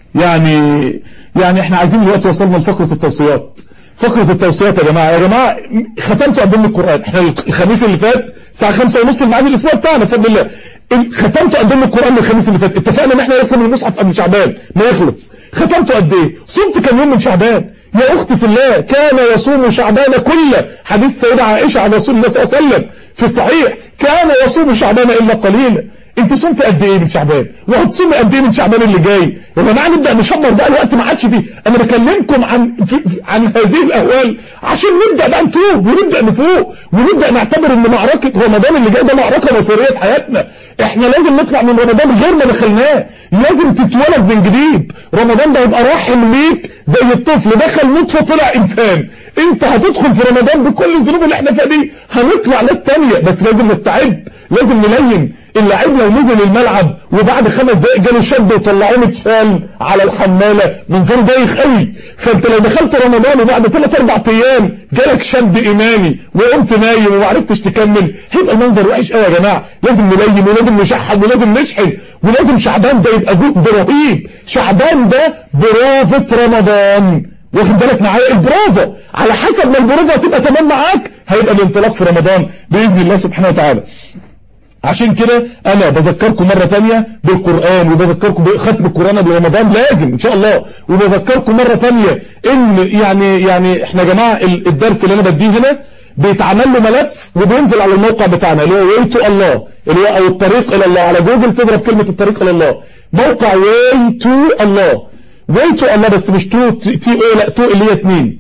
يعني احنا عايزين دلوقتي وصلنا لفقرة التوصيات. فقرة التوصيات يا جماعة ختمت قدام القرآن. احنا الخميس اللي فات الساعة 5:30 الميعاد الاسبوع بتاعنا بفضل الله، ختمت قدام القرآن الخميس اللي فات. اتفقنا ان احنا نختم المصحف قبل شعبان ما يخلص. ختمت قد ايه؟ صمت كم يوم من شعبان يا اختي في الله؟ كان يصوم شعبان كله، حديث سيدة عائشة عن رسول الله صلى الله عليه وسلم في الصحيح، كان يصوم شعبان الا قليلا. انت صمت قد ايه من شعبان؟ وهتصوم قد ايه من شعبان اللي جاي؟ يا جماعه نبدا نشمر بقى، الوقت ما عادش فيه. انا بكلمكم عن هذه الاهوال عشان نبدا بقى نتوب ونبدا نفوق ونبدا نعتبر ان معركه رمضان اللي جاي ده معركه مصيريه في حياتنا. احنا لازم نطلع من رمضان غير ما دخلناه، لازم تتولد من جديد. رمضان ده يبقى راحم ليك زي الطفل دخل نطفه طلع انسان. انت هتدخل في رمضان بكل الذنوب اللي احنا فيها دي، هنطلع ناس تانية، بس لازم نستعد، لازم نلين. اللاعب لو نزل الملعب وبعد 5 دقايق جاله شاب وطلعوه متشال على الحماله منظره بايخ قوي. فانت لو دخلت رمضان وبعد 3-4 ايام جالك شاب ايماني وقمت نايم وما عرفتش تكمل، هيبقى المنظر وحش قوي يا جماعه. لازم نلين ولازم نشحن ولازم نشحن ولازم شعبان ده يبقى جهد رهيب. شعبان ده بروفة رمضان، واخد بالك معايا؟ البروفة على حسب ما البروفة تبقى تمام معاك هيبقى الانطلاق في رمضان باذن الله سبحانه وتعالى. عشان كده انا بذكركم مرة تانية بالقرآن، وبذكركم بختم القرآن قبل رمضان لازم ان شاء الله، وبذكركم مرة تانية ان يعني احنا يا جماعة الدرس اللي انا بديه هنا بيتعمل له ملف وبينزل على الموقع بتاعنا اللي هو way to الله، اللي هو او الطريق الى الله. على جوجل تضرب كلمة الطريق الى الله، موقع way to الله، way to الله بس مش تو تي او، لا تو اللي هي 2.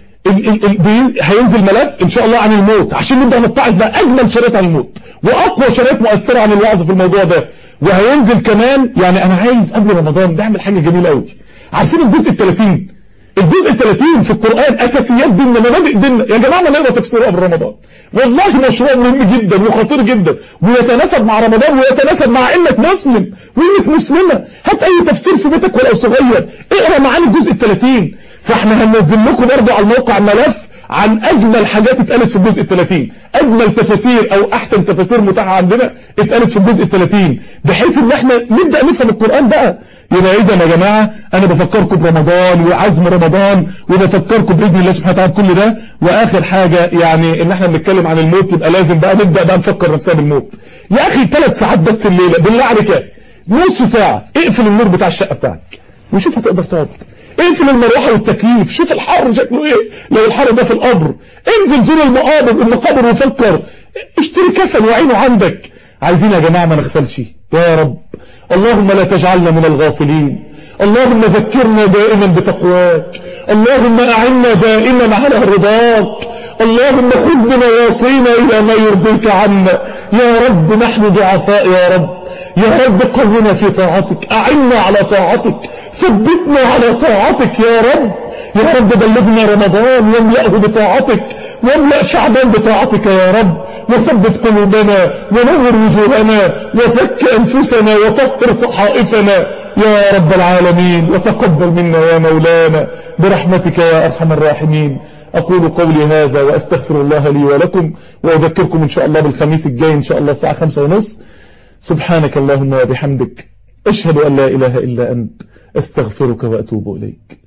هينزل ملف ان شاء الله عن الموت عشان نبدأ نتعظ بقى اجمل شريط عن الموت واقوى شريط مؤثرة عن الوعظ في الموضوع ده. وهينزل كمان يعني انا عايز قبل رمضان نعمل حاجة جميلة قوي. عارفين الجزء 30 في القرآن اساسيات ديننا مبادئ ديننا يا جماعة، ما نقرا تفسيره قبل رمضان والله مشروع مهم جدا وخطير جدا ويتناسب مع رمضان ويتناسب مع انك مسلم وانك مسلمة. هات اي تفسير في بيتك ولو صغير اقرا معانا الجزء 30. فاحنا هننزل لكم برضه على الموقع ملف عن اجمل حاجات اتقالت في الجزء 30، اجمل تفاسير او احسن تفاسير متاحه عندنا اتقالت في الجزء 30، بحيث ان احنا نبدا نفهم القران بقى. يبقى اذا يا جماعه انا بفكركم برمضان وعزم رمضان، وبفكركم باذن الله سبحانه وتعالى كل ده. واخر حاجه يعني ان احنا بنتكلم عن الموت، يبقى لازم بقى نبدا بقى نفكر نفسنا بالموت. يا اخي 3 ساعات بس الليله بالله عليك يا اخي، نص ساعه اقفل النور بتاع الشقه بتاعك وشوف هتقدر تقعد، اقفل المروحه والتكييف، شوف الحر شكله ايه لو الحر ده في القبر، انزل زور المقابر وفكر، اشتري كفن وعينه عندك. عايزين يا جماعه ما نغفلش يا رب. اللهم لا تجعلنا من الغافلين، اللهم ذكرنا دائما بتقواك، اللهم اعنا دائما على رضاك، اللهم خذ بنواصينا الى ما يرضيك عنا يا رب. نحن ضعفاء يا رب، يا رب قونا في طاعتك، اعنا على طاعتك، ثبتنا على طاعتك يا رب. يا رب بلغنا رمضان واملأه بطاعتك، واملأ شعبان بطاعتك يا رب، وثبت قلوبنا ونور وجوهنا وفك أنفسنا وطهر صحائفنا يا رب العالمين. وتقبل منا يا مولانا برحمتك يا أرحم الراحمين. أقول قولي هذا وأستغفر الله لي ولكم، وأذكركم إن شاء الله بالخميس الجاي إن شاء الله الساعة 5:30. سبحانك اللهم وبحمدك، أشهد أن لا إله إلا أنت، أستغفرك وأتوب إليك.